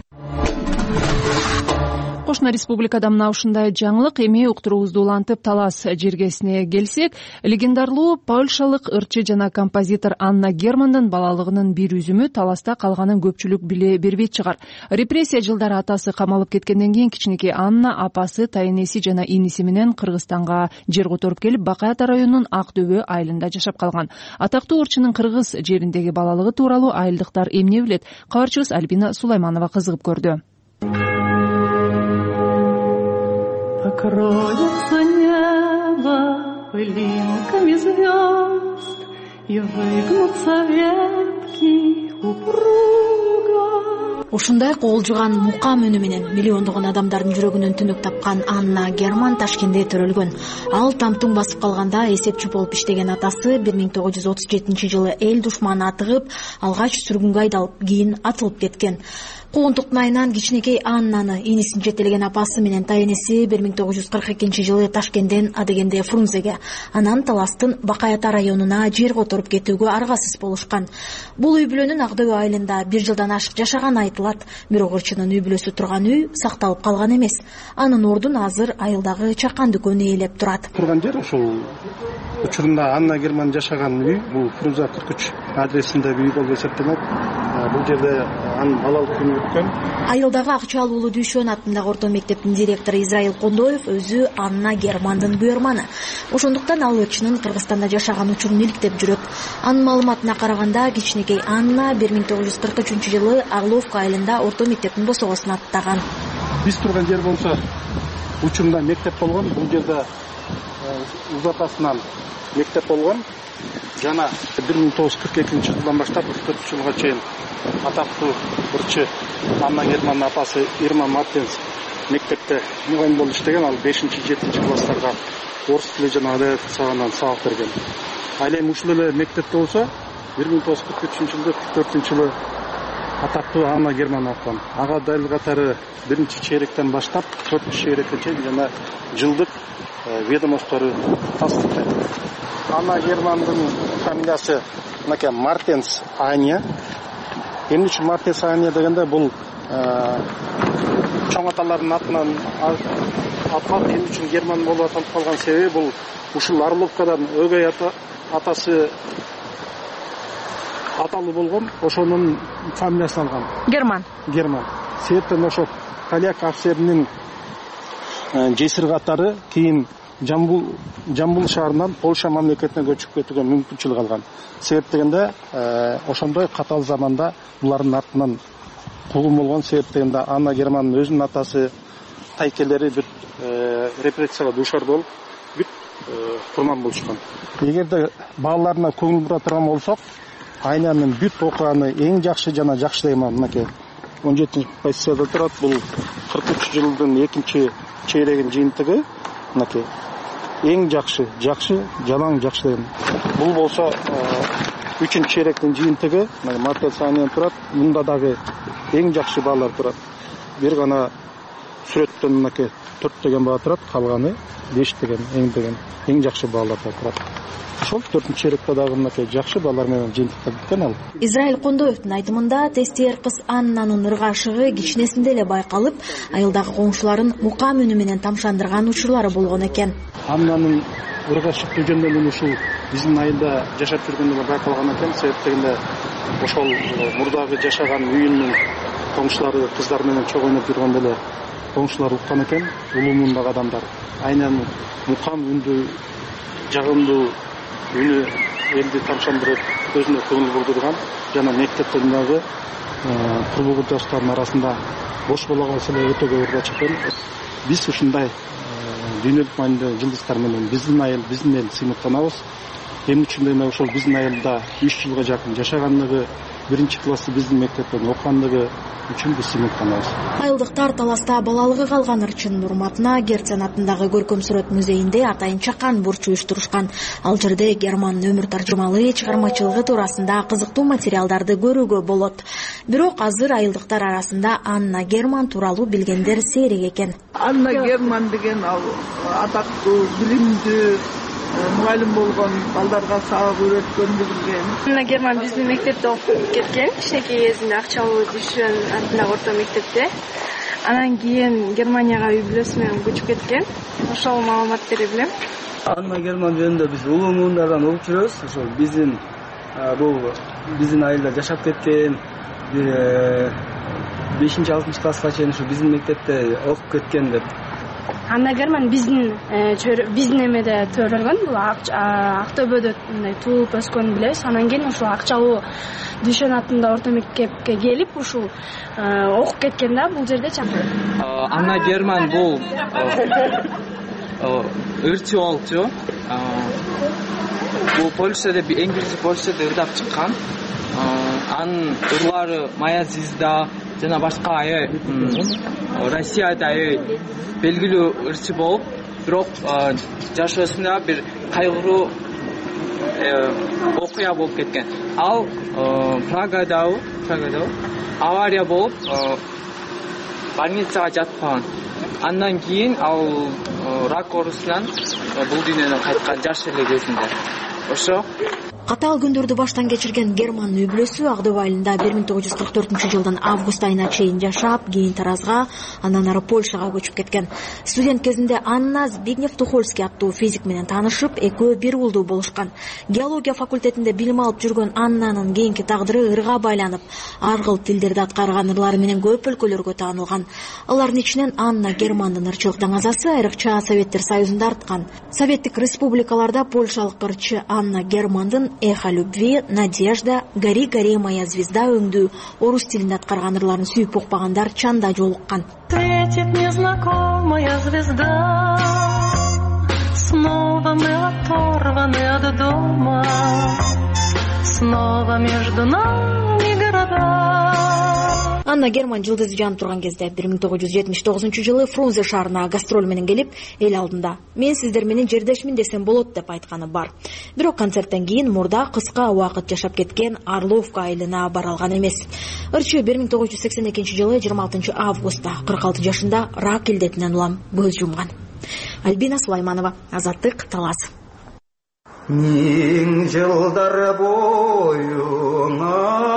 Кошуна республикада мына ушундай жаңылык. Эми уктуруубузду улантып Талас жергесине келсек, легендарлуу польшалык ырчы жана композитор Анна Германдын балалыгынын бир үзүмү Таласта калганын көпчүлүк биле бербейт чыгар. Репрессия жылдары атасы камалып кеткенден кийин кичинекей Анна апасы, тайнеси жана иниси менен Кыргызстанга жер которуп келип, Бакай Ата районунун Ак Дөбө айылында жашап калган. Атактуу ырчынын кыргыз жериндеги балалыгы тууралуу айылдыктар эмне билет? Кабарчыбыз Альбина Сулайманова кызыгып көрдү. Покроется небо пылинками звезд, и выгнутся ветки упруго. Ушундай коолжуган мукам үнү менен миллиондогон адамдардын жүрөгүнөн түнүк тапкан Анна Герман Ташкентте төрөлгөн. Ал тамтың басып калганда эсепчи болуп иштеген атасы 1937-жылы эл душманын атыгып, алгач сүргүнгө айдалып, кийин атылып кеткен. Куугунтуктун айынан кичинекей Аннаны инисин жетелеген апасы менен тайнеси 1942-жылы Ташкенттен адегенде Фрунзеге, анан Таластын Бакай Ата районуна жер которуп кетүүгө аргасыз болушкан. Бул үй бүлөнүн Ак Дөбө айылында бир жылдан ашык жашаган айтылат. Бирок ырчынын үй бүлөсү турган үй сакталып калган эмес. Анын ордун азыр айылдагы чакан дүкөнү ээлеп турат. Турган жер ошол учурунда Анна Герман жашаган үй, бул Фрунзе 43 адресинде үй болуп эсептелет. Бул жерде анын балалык күнү өткөн. Айылдагы Акчал уулу Дүйшөн атындагы орто мектептин директору Израил Кондоев өзү Анна Германдын буйрманы. Ошондуктан ал ырчынын Кыргызстанда жашаган учурун иликтеп жүрөт. Анын маалыматына караганда, кичинекей Анна 1943-жылы Орловка айылында орто мектептин босогосун аттаган. Биз турган жер болсо учурунда мектеп болгон. Бул жерде узатасынан мектеп болгон. Жана 1942-жылдан баштап 44 жылга чейин атактуу ырчы Анна Германдын апасы Ирма Мартенс мектепте мугалим болуп иштеген. Ал 5-7 класстарга орус тили жана адабият сабагынан сабак берген. Ал эми ушул эле мектепте болсо 1943-жылы 44-жылы атактуу Анна Герман окуган. Ага дайыл катары биринчи чейректен баштап 4-чейрекке чейин жана жылдык ведомостору тастыктайт. Анна Германдын фамилиясы Мартенс Аня. Эмне үчүн Мартия Саания дегенде бул чоң аталардын атынан аталат. Эмне үчүн Герман болуп аталып калган себеби бул ушул Орловкадан өгөй атасы аталуу болгон, ошонун фамилиясын алган. Герман. Себептен ошо поляк офицеринин жесир катары кийин Жамбул шаарынан Польша мамлекетине көчүп кетүүгө мүмкүнчүлүк алган. Себеп дегенде ошондой катаал заманда булардын артынан куугун болгон. Себеп дегенде Анна Германдын өзүнүн атасы, тайкелери бүт репрессияга дуушар болуп, бүт курман болушкан. Эгерде балаларына көңүл бура турган болсок, Айнанын бүт окуганы эң жакшы жана жакшы деген мынакей 17 позицияда турат. Бул 43 жылдын 2 чейрегинин жыйынтыгы мынакей. Эң жакшы, жалаң жакшы деген. Бул болсо 3 чейректин жыйынтыгы Мартия Саания турат. Мында дагы эң жакшы баалар турат. Бир гана сүрөттөн мынакей 4 деген баа турат, калганы 5 деген эң жакшы баалар турат. Ошол 4 чейректе дагы мынакей жакшы баалар менен жыйынтыкталып кеткен ал. Израиль Кондоевдун айтымында тестер кыз Аннанын ыргашыгы кичинесинде эле байкалып, айылдагы коңшуларын мукам үнү менен тамшандырган учурлары болгон экен. Аннанын ыргашыктуу жөндөмүн ушул биздин айылда жашап жүргөндө байкалган экен. Себеп дегенде ошол мурдагы жашаган үйүнүн коңшулары кыздар менен чогуу ойноп жүргөндө эле коңшулар уккан экен. Улуу мундагы адамдар айнанын мукам үндүү, жагымдуу үнү элди тамшандырып, өзүнө көңүл бурдурган жана мектептен дагы курбу курдоштардын арасында бош бола калса эле өтө көп ыргач экен. Биз ушундай дүйнөлүк маанидеги жылдыздар менен биздин айыл, биздин эл сыймыктанабыз. Эмне үчүн дегенде ошол биздин айылда 3 жылга жакын жашаганлыгы, 1-классы биздин мектептен окуганлыгы үчүн биз сыймыктанабыз. Айылдыктар таласта балалыгы калган ырчынын урматына Герцен атындагы көркөм сүрөт музейинде атайын чакан бурчу уюштурушкан. Ал жерде Германдын өмүр таржымалы чыгармачылыгы туурасында кызыктуу материалдарды көрүүгө болот. Бирок азыр айылдыктар арасында Анна Герман тууралуу билгендер сейрек экен. Анна Герман деген ал атактуу, билимдүү мугалим болгон, балдарга сабак үйрөткөндү билген. Анна Герман биздин мектепте окуп кеткен. Кичинекей кезинде Акчалуу Дүйшөн атындагы орто мектепте. Анан кийин Германияга үй бүлөсү менен көчүп кеткен. Ошол маалыматтерди билем. Анна Герман жөнүндө биз улуу муундардан угуп жүрөбүз. Ошол биздин айылда жашап кеткен, 5-6 класска чейин ушу биздин мектепте окуп кеткен деп. Анна Герман биздин эмеде төрөлгөн, бул Актөбөдө туулуп өскөнүн билебиз. Анан кийин ушул Акчалуу Дүйшөн атында орто мектепке келип ушул окуп кеткен да, бул жерде чакырып. Анна Герман бул ырчы болчу. Бул Польшада эң биринчи Польшада ырдап чыккан. Анын ырлары Моя звезда жана башка Россияда белгилүү ырчы болуп, бирок жашоосунда бир кайгыруу окуя болуп кеткен. Ал Прагада авария болуп больницага жатып калган. Андан кийин ал рак оорусунан бул дүйнөдөн кайткан жаш эле кезинде. Ошо Катаал күндөрдү баштан кечирген Герман үй бүлөсү Агдөө айылында 1944-жылдын август айына чейин жашап, кийин Таразга, андан ары Польшага көчүп кеткен. Студент кезинде Анна Збигнев Тухольский аттуу физик менен таанышып, экөө бир уулдуу болушкан. Геология факультетинде билим алып жүргөн Аннанын кийинки тагдыры ырга байланып, ар кыл тилдерди аткарган ырлары менен көп өлкөлөргө таанылган. Алардын ичинен Анна Германдын ырчылык даңазасы айрыкча Советтер Союзунда арткан. Советтик республикаларда польшалык ырчы Анна Германдын «Эхо любви», «Надежда», «Гори, гори, моя звезда» өңдүү орус тилинде аткарган ырларын сүйүп укпагандар чанда жолуккан. Светит незнакомая звезда, снова мы оторваны от дома, снова между нами города. Анна Герман жылдызы жанып турган кезде 1979-жылы Фрунзе шаарына гастроль менен келип, эл алдында «Мен сиздер менен жердешмин десем болот» деп айтканы бар. Бирок концерттен кийин мурда кыска убакыт жашап кеткен Орловка айылына бара алган эмес. Ырчы 1982-жылы 26 августта 46 жашында рак илдетинен улам көз жумган. Альбина Сулайманова, Азаттык, Талас. Миң жылдар бойуңа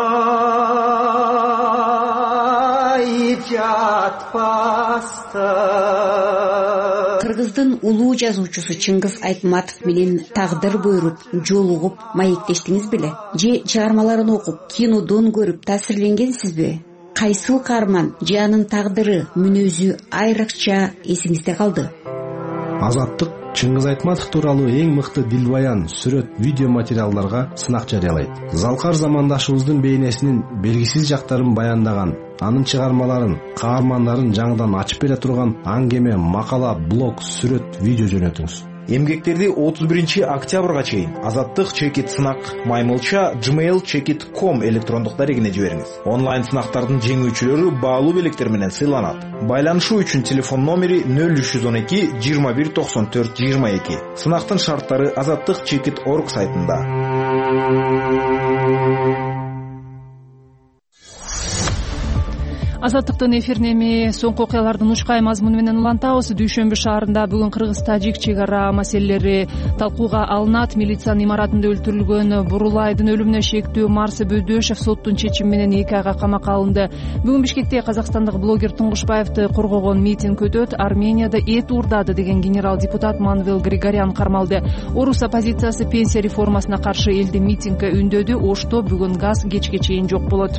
жатпаста. Кыргыздын улуу жазуучусу Чыңгыз Айтматов менен тагдыр буйруп, жолугуп, маектештиңиз беле? Же чыгармаларын окуп, кинодон көрүп таасирленгенсизби? Кайсыл каарман же анын тагдыры, мүнөзү айрыкча эсиңизде калды? Азаттык Чыңгыз Айтматов тууралуу эң мыкты дилбаян, сүрөт, видео материалдарга сынак жарыялайт. Залкар замандашыбыздын бейнесинин белгисиз жактарын баяндаган, анын чыгармаларын, каармандарын жаңыдан ачып бере турган аңгеме, макала, блог, сүрөт, видео жөнөтүңүз. Эмгектерди 31-октябрга чейин Азаттык чекит сынак маймылча gmail.com электрондук дарегине жибериңиз. Онлайн сынактардын жеңүүчүлөрү баалуу белектер менен сыйланат. Байланышуу үчүн телефон номери 0312 21 94 22. Сынактын шарттары azattikchekit.org сайтында. Азаттыктын эфирине эми соңку окуялардын учкай мазмуну менен улантабыз. Дүйшөмбү шаарында бүгүн кыргыз-тажик чек ара маселелери талкууга алынат. Милициянын имаратында өлтүрүлгөн Бурулайдын өлүмүнө шектүү Марсы Бөдөшов соттун чечими менен 2 айга камакка алынды. Бүгүн Бишкекте казакстандык блогер Туңгушбаевди коргогон митинг өтөт. Арменияда эт уурдады деген генерал депутат Манвел Григорян кармалды. Орус оппозициясы пенсия реформасына каршы элди митингге үндөдү. Ошто бүгүн газ кечке чейин жок болот.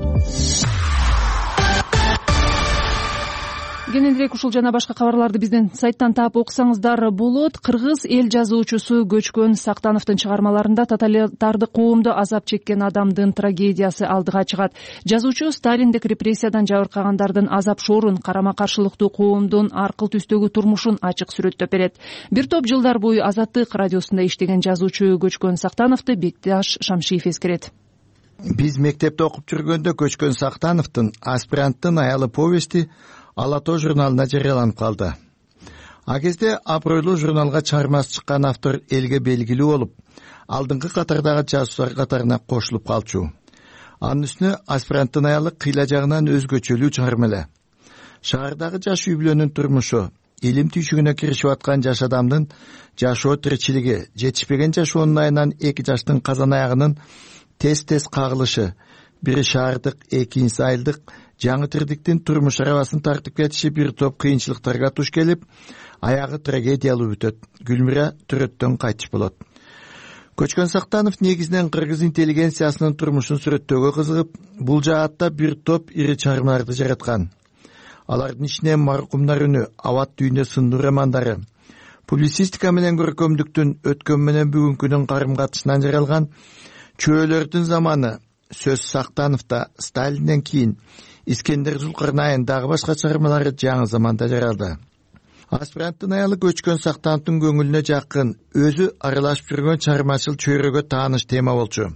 Кененирээк ушул жана башка кабарларды биздин сайттан таап окусаңыздар болот. Кыргыз эл жазуучусу Көчкөн Сактановдун чыгармаларында тоталитардык коомдо азап чеккен адамдын трагедиясы алдыга чыгат. Жазуучу Сталиндик репрессиядан жабыркагандардын азап шоорун, карама каршылыктуу коомдун аркыл түстөгү турмушун ачык сүрөттөп берет. Бир топ жылдар бою Азаттык радиосунда иштеген жазуучу Көчкөн Сактановду Бекташ Шамшиев эскерет. Биз мектепте окуп жүргөндө Көчкөн Сактановдун Аспиранттын аялы повести Ала тоо журналына жарыяланып калды. А кезде абройлуу журналга чыгармасы чыккан автор элге белгилүү болуп, алдыңкы катардагы жазуучулар катарына кошулуп калчу. Анын үстүнө Аспиранттын аялы кыйла жагынан өзгөчөлүү чыгарма эле. Шаардагы жаш үй бүлөнүн турмушу, илим түйшүгүнө киришип аткан жаш адамдын жашоо тиричилиги, жетишпеген жашоонун айынан 2 жаштын казан аягынын тез-тез кагылышы, бири шаардык, экинчиси айылдык жаңы тирдиктин турмуш арабасын тартып кетиши бир топ кыйынчылыктарга туш келип, аягы трагедиялуу бүтөт. Гүлмира төрөттөн кайтыш болот. Көчкөн Сактанов негизинен кыргыз интеллигенциясынын турмушун сүрөттөөгө кызыгып, бул жаатта бир топ ири чыгармаларды жараткан. Алардын ичинен Маркумдар үнү, Абат дүйнө сындуу романдары, публицистика менен көркөмдүктүн өткөн менен бүгүнкүнүн карым-катышынан жаралган Чөөлөрдүн заманы, Сөз Сактановда, Сталинден кийин Искендер Зулкарнайын дагы башка чыгармалары жаңы заманда жаралды. Аспиранттын аялы Көчкөн Сактановдун көңүлүнө жакын, өзү аралашып жүргөн чыгармачыл чөйрөгө тааныш тема болчу.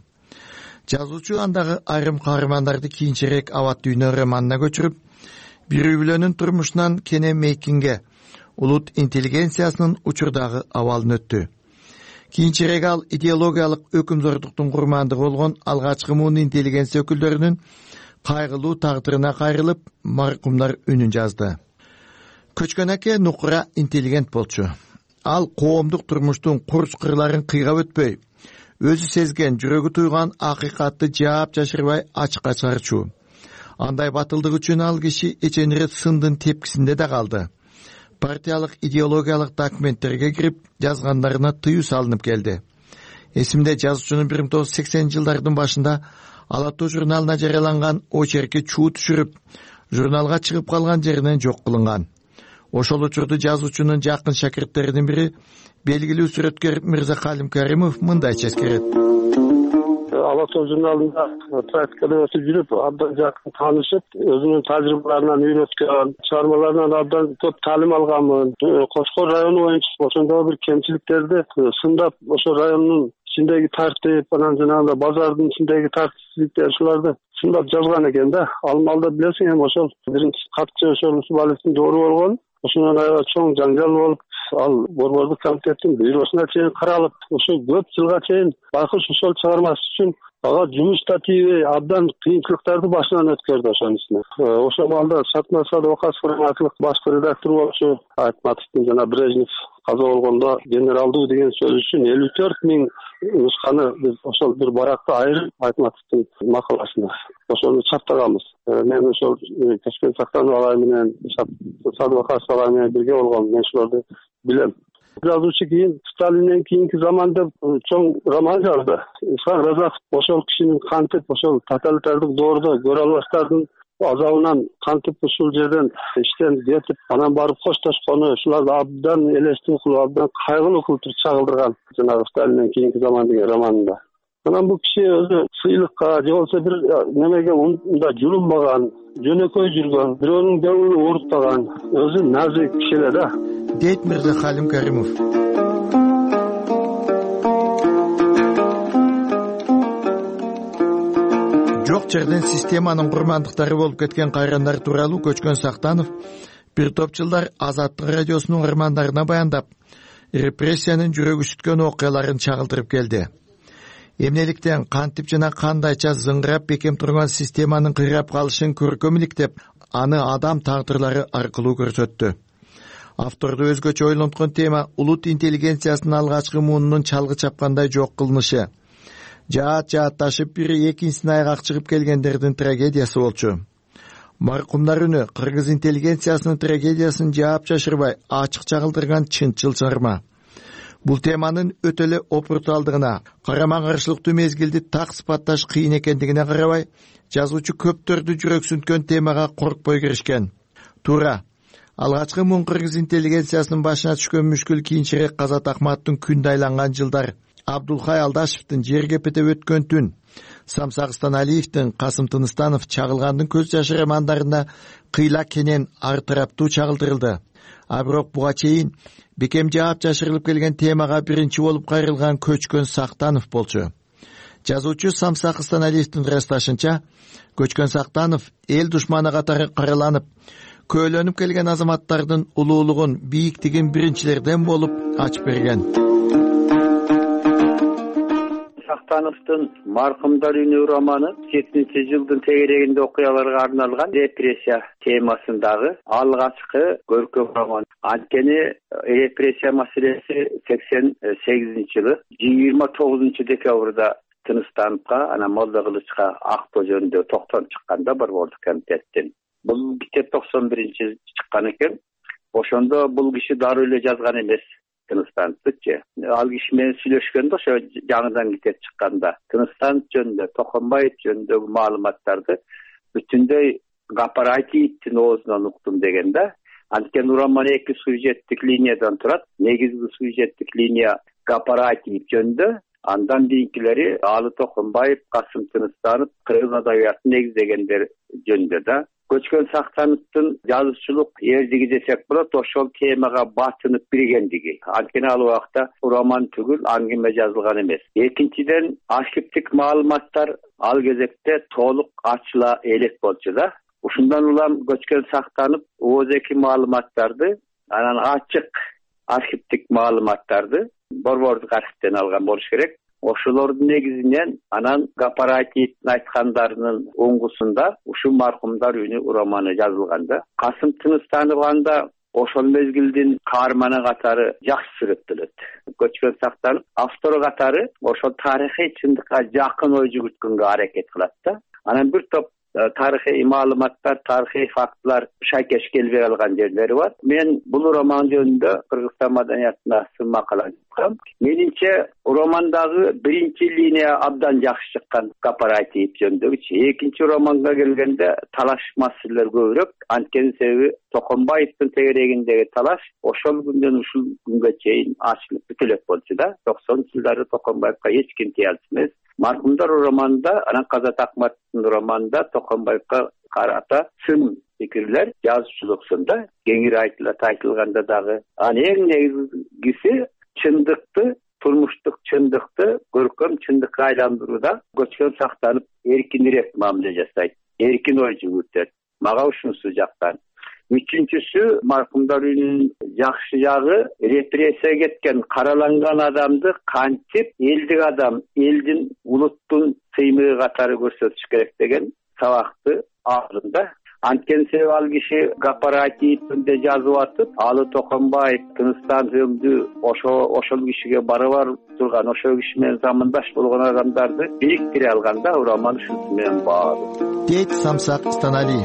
Жазуучу андагы айрым каармандарды кийинчерээк Абат дүйнө романына көчүрүп, бир үй бүлөнүн турмушунан Кене Мейкинге, улут интеллигенциясынын учурдагы абалын өттү. Кийинчерээк ал идеологиялык өкүмзордуктун курмандыгы болгон алгачкы муун интеллигенция өкүлдөрүнүн кайгылуу тагдырына кайрылып, Маркумдар үнүн жазды. Көчкөн аке нукура интеллигент болчу. Ал коомдук турмуштун курс кырларын кыйгап өтпөй, өзү сезген, жүрөгү туйган акыйкатты жаап жашырбай ачыкка чыгарчу. Андай батылдык үчүн ал киши эчен ирет сындын тепкисинде да калды. Партиялык идеологиялык документтерге кирип, жазгандарына тыюу салынып келди. Эсимде жазуучунун 1980 жылдардын башында Ала тоо журналына жарыяланган очерки чуу түшүрүп, журналга чыгып калган жеринен жок кылынган. Ошол учурда жазуучунун жакын шакирттеринин бири, белгилүү сүрөткөр Мырза Калим Каримов мындайча эскерет. Ала тоо журналында практикада өтүп жүрүп, абдан жакын таанышып, өзүнүн тажрыйбаларынан үйрөткөн, чыгармаларынан абдан көп таалим алганмын. Кошкор району боюнча ошондой бир кемчиликтерди сындап, ошол райондун ичиндеги тартип, анан жанагы базардын ичиндеги тартипсиздиктер ушуларды сындап жазган экен да. Ал малда билесиң, эми ошол биринчи катчы ошол Усубалевдин доору болгон. Ошондон аябай чоң жаңжал болуп, ал борбордук комитеттин бюросуна чейин каралып, ошо көп жылга чейин байкуш ошол чыгармасы үчүн ага жумуш статиби абдан кыйынчылыктарды башынан өткөрдү ошонун үстүнө. Ошол маалда Шатмат Садыков форматлык башкы редактор болчу, Айтматовдун жана Брежнев каза болгондо генералдуу деген сөз үчүн 54 000 нусканы биз ошол бир баракта айырып Айтматовдун макаласына ошону чаптаганбыз. Мен ошол Ташкент Сактанов агай менен Садыбакашев агай менен бирге болгом. Мен ошолорду билем. Жазуучу кийин Сталинден кийинки заман деп чоң роман жазды. Исхак Разаков ошол кишинин кантип ошол тоталитардык доордо көрө албаштардын азабынан кантип ушул жерден иштен кетип анан барып коштошкону ушуларды абдан элестүү кылып, абдан кайгылуу кылып чагылдырган жанагы Сталинден кийинки заман деген романында. Анан бул киши өзү сыйлыкка же болбосо бир немеге мындай жулунбаган, жөнөкөй жүргөн, бирөөнүн көңүлүн оорутпаган, өзү назик киши эле да. Дейт Мирза Халим Каримов. Жок жерден системанын курмандыктары болуп кеткен кайрандар тууралуу Көчкөн Сактанов бир топ жылдар Азаттык радиосунун угармандарына баяндап, репрессиянын жүрөк үчүткөн окуяларын чагылдырып келди. Эмнеликтен кантип жана кандайча зыңгырап бекем турган системанын кыйрап калышын көркөмүлүктеп, аны адам тагдырлары аркылуу көрсөттү. Авторду өзгөчө ойлонткон тема улут интеллигенциясынын алгачкы муунунун чалгы чапкандай жок кылынышы. Жаат-жаатташып бири экинчисин айгак чыгып келгендердин трагедиясы болчу. Маркумдар үнү кыргыз интеллигенциясынын трагедиясын жаап жашырбай ачык чагылдырган чынчыл чыгарма. Бул теманын өтө эле опуртуалдыгына, карама каршылыктуу мезгилди так сыпатташ кыйын экендигине карабай, жазуучу көптөрдү жүрөксүнткөн темага коркпой киришкен. Туура, алгачкы муун кыргыз интеллигенциясынын башына түшкөн мүшкүл кийинчерээк Казат Акматтын күндө айланган жылдар, Абдулхай Алдашевдин жер кепете өткөн түн, Самсак Станалиевдин Касым Тыныстанов чагылгандын көз жашы романдарында кыйла кенен ар тараптуу чагылдырылды. А бирок буга чейин бекем жаап жашырылып келген темага биринчи болуп кайрылган Көчкөн Сактанов болчу. Жазуучу Самсак Станалиевдин ырасташынча, Көчкөн Сактанов эл душманы катары караланып, көөлөнүп келген азаматтардын улуулугун, бийиктигин биринчилерден болуп ачып берген. Сактановдун Маркумдар үнү романы 70-жылдын тегерегинде окуяларга арналган репрессия темасындагы алгачкы көркөм роман. Анткени репрессия маселеси 88-жылы 29-декабрда Тыныстановго, анан Молда Кылычка Акто жөнүндө токтон чыкканда бар болду комитеттен. Бул китеп 91-жылы чыккан экен. Ошондо бул киши дароо эле жазган эмес. Тыныстановчу. Ал киши менен сүйлөшкөндө ошо жаңыдан китеп чыкканда Тыныстанов жөнүндө, Токонбаев жөнүндө маалыматтарды бүтүндөй Гапаратиевдин оозунан уктум деген да. Анткени роман эки сюжеттик линиядан турат. Негизги сюжеттик линия Гапаратиев жөнүндө, андан кийинкилери Алы Токонбаев, Касым Тыныстанов кыргыз адабиятын негиздегендер жөнүндө да. Көчкөн Сактановдун жазуучулук эрдиги десек болот, ошол темага батынып киргендиги. Анткени ал убакта роман түгүл, аңгеме жазылган эмес. Экинчиден, архивдик маалыматтар ал кезекте толук ачыла элек болчу да. Ушундан улам Көчкөн Сактанов ооздеги маалыматтарды, анан ачык архивдик маалыматтарды борбордук архивден алган болуш керек. Ошолордун негизинен анан Гапаратиевдин айткандарынын оңгусунда ушу Маркумдар үнү романы жазылганда, Касым Тыныстанов анда ошол мезгилдин каарманы катары жакшы сүрөттөлөт. Көчкөн Сактанов автор катары ошол тарыхый чындыкка жакын ой жүгүрткөнгө аракет кылат да. Анан бир топ тарыхый маалыматтар, тарыхый фактылар шайкеш келбей алган жерлери бар. Мен бул роман жөнүндө Кыргызстан маданиятында макала жазгам. Менимче романдагы биринчи линия абдан жакшы чыккан Гапаратиев жөнүндөгүчү. Экинчи романга келгенде талаш маселелер көбүрөөк. Анткени себеби Токонбаевдин тегерегиндеги талаш ошол күндөн ушул күнгө чейин ачылып бүтөлөк болчу да. 90-жылдары Токонбаевга эч ким тие алчу эмес. Маркумдар романында, анан Казат Акматтын романында Токонбаевга карата сын пикирлер жазуучулуксунда кеңири айтылганда дагы. Анын эң негизгиси чындыкты, турмуштук чындыкты көркөм чындыкка айландырууда Көчкөн Сактанов эркинирээк мамиле жасайт, эркин ой жүгүртөт. Мага ушунусу жактан. Үчүнчүсү, Маркумдар үнүнүн жакшы жагы репрессия кеткен, караланган адамды кантип элдик адам, элдин, улуттун сыймыгы катары көрсөтүш керек деген сабакты алдында Анткени себеби ал киши корпоративинде жазып атып, Алы Токонбаев Тыныстан өңдү ошол кишиге барабар турган, ошол киши менен замандаш болгон адамдарды бириктире алганда ураман ушунусу менен баары дейт Самсак Станалиев.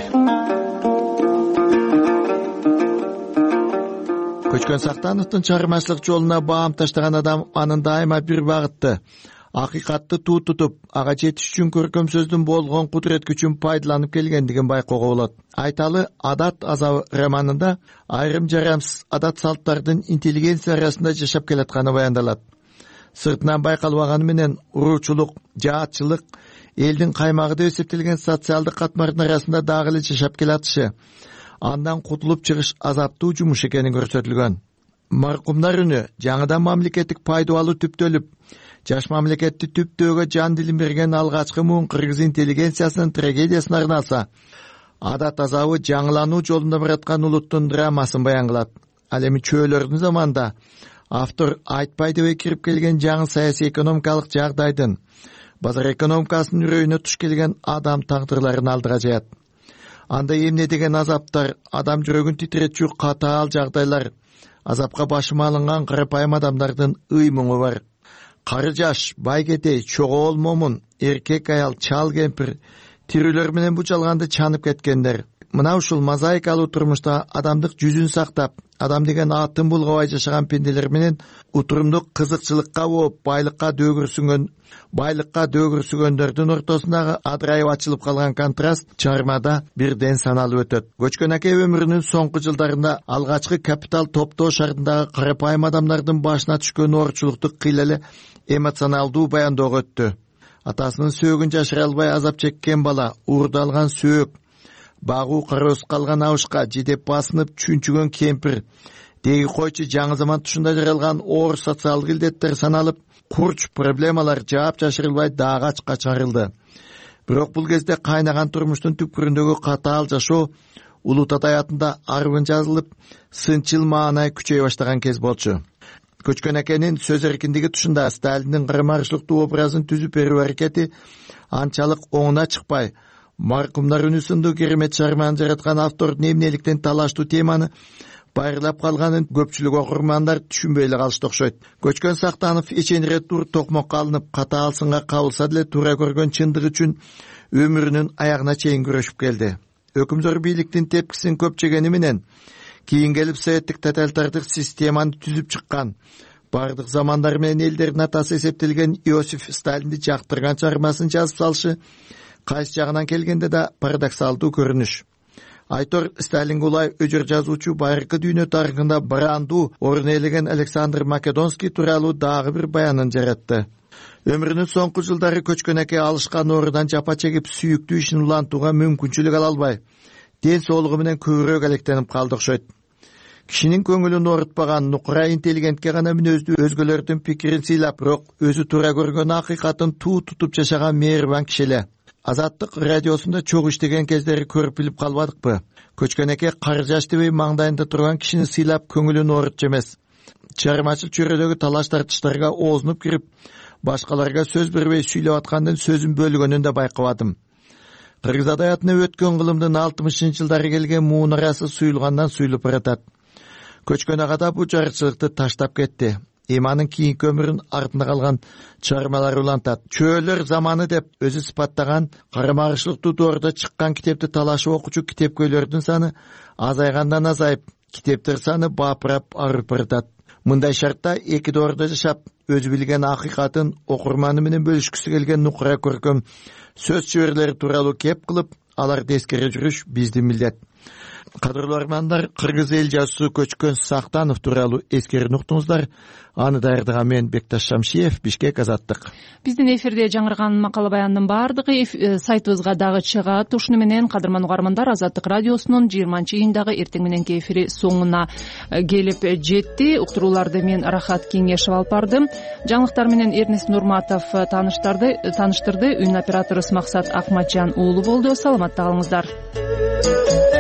Көчкөн Сактановдун чыгармачылык жолуна баам таштаган адам анын дайыма бир багытты: акыйкатты туу тутуп, ага жетиш үчүн көркөм сөздүн болгон кудурет күчүн пайдаланып келгендигин байкоого болот. Айталы Адат азабы романында айрым жарамсыз адат салттардын интеллигенция арасында жашап келатканы баяндалат. Сыртынан байкалбаганы менен уруучулук, жаатчылык элдин каймагында эсептелген социалдык катмардын арасында дагы эле жашап келатышы, андан кутулуп чыгыш азаптуу жумуш экени көрсөтүлгөн. Маркумдар үнү жаңыдан мамлекеттик пайдалуу түптөлүп, жаш мамлекетти түптөөгө жан дилин берген алгачкы муун кыргыз интеллигенциясынын трагедиясын арналса, Адат азабы жаңылануу жолунда бараткан улуттун драмасын баян кылат. Ал эми чөөлөрдүн заманында автор айтпай деп кирип келген жаңы саясий экономикалык жагдайдын, базар экономикасынын үрөйүнө туш келген адам тагдырларын алдыга жаят. Анда эмне деген азаптар, адам жүрөгүн титиретчү катаал жагдайлар, азапка башыма алынган карапайым адамдардын ыймыңы бар. Кары жаш, байгедей, чогоол момун, эркек аял, чал кемпир тирүүлөр менен бучалганды чанып кеткендер. Мына ушул мозаикалуу турмушта адамдык жүзүн сактап, адам деген атын булгабай жашаган пенделер менен утурумдук кызыкчылыкка болуп байлыкка дөгүрсүгөндөрдүн ортосундагы адырайып ачылып калган контраст чыгармада бирден саналып өтөт. Көчкөн аке өмүрүнүн соңку жылдарында алгачкы капитал топтоо шартындагы карапайым адамдардын башына түшкөн оорчулукту кыйла эле эмоционалдуу баяндөөгө өттү. Атасынын сөөгүн жашыра албай азап чеккен бала, уурдалган сөөк, багуу кароосуз калган абышка жедеп басынып чүнчүгөн кемпир, деги койчу жаңы заман тушунда жаралган оор социалдык илдеттер саналып, курч проблемалар жаап жашырылбай дагы ачка чыгарылды. Бирок бул кезде кайнаган турмуштун түпкүрүндөгү катаал жашоо улут адаятында арбын жазылып, сынчыл маанай күчөй баштаган кез болчу. Көчкөн акенин сөз эркиндиги тушунда Сталиндин карамарчылыктуу образын түзүп берүү аракети анчалык оңуна чыкпай, Маркумдар үнү сындуу керемет чыгарманы жараткан автордун эмнеликтен талаштуу теманы байырлап калганын көпчүлүк окурмандар түшүнбөй эле калышты окшойт. Көчкөн Сактанов эченире тур токмокко алынып, катаал сынга кабылса деле туура көргөн чындык үчүн өмүрүнүн аягына чейин күрөшүп келди. Өкүмзөр бийликтин тепкисин көп жегени менен кийин келип советтик тоталитардык системаны түзүп чыккан, бардык замандар менен элдердин атасы эсептелген Иосиф Сталинди жактырган чыгармасын жазып салышы кайсы жагынан келгенде да парадоксалдуу көрүнүш. Айтор Сталинге улай өжөр жазуучу байыркы дүйнө тарыхында барандуу орун ээлеген Александр Македонский тууралуу дагы бир баянын жаратты. Өмүрүнүн соңку жылдары көчкөн аке алышкан оорудан жапа чегип сүйүктүү ишин улантууга мүмкүнчүлүк ала албай, ден соолугу менен көбүрөөк алектенип калды окшойт. Кишинин көңүлүн оорутпаган нукура интеллигентке гана мүнөздүү, өзгөлөрдүн пикирин сыйлап, бирок өзү туура көргөн акыйкатын туу тутуп жашаган мээрбан киши эле. Азаттык радиосунда чогуу иштеген кездери көрүп билип калбадыкпы? Көчкөн аке кары жаш дебей маңдайында турган кишини сыйлап көңүлүн оорутчу эмес. Чыгармачыл чөйрөдөгү талаш тартыштарга оозунуп кирип, башкаларга сөз бербей сүйлөп аткандан сөзүн бөлгөнүн да байкабадым. Кыргыз адаятына өткөн кылымдын 60-жылдары келген муун арасы суюлгандан суюлуп баратат. Көчкөн ага да бул жарычылыкты таштап кетти. Эманын кийинки өмүрүн артында калган чыгармалары улантат. Чөөлөр заманы деп өзү сыпаттаган карамарчылыктуу доордо чыккан китепти талашып окучу китепкөйлөрдүн саны азайгандан азайып, китептер саны бапырап арып баратат. Мындай шартта эки доордо жашап, өзү билген акыйкатын окурманы менен бөлүшкүсү келген нукура көркөм сөз чөбөрлери тууралуу кеп кылып, аларды эскере жүрүш биздин милдет. Кадырлуу армандар, кыргыз эл жазуусу Көчкөн Сактанов тууралуу эскерин уктуңуздар. Аны даярдаган мен Бекташ Шамшиев, Бишкек, Азаттык. Биздин эфирде жаңырган макала баяндын баардыгы сайтыбызга дагы чыгат. Ушуну менен кадырман угармандар, Азаттык радиосунун 20-июндагы эртең мененки эфири соңуна келип жетти. Уктурууларды мен Рахат Кеңешев алып бардым. Жаңылыктар менен Эрнест Нурматов тааныштырды. Үн оператору Максат Акматжан уулу болду. Саламатта калыңыздар.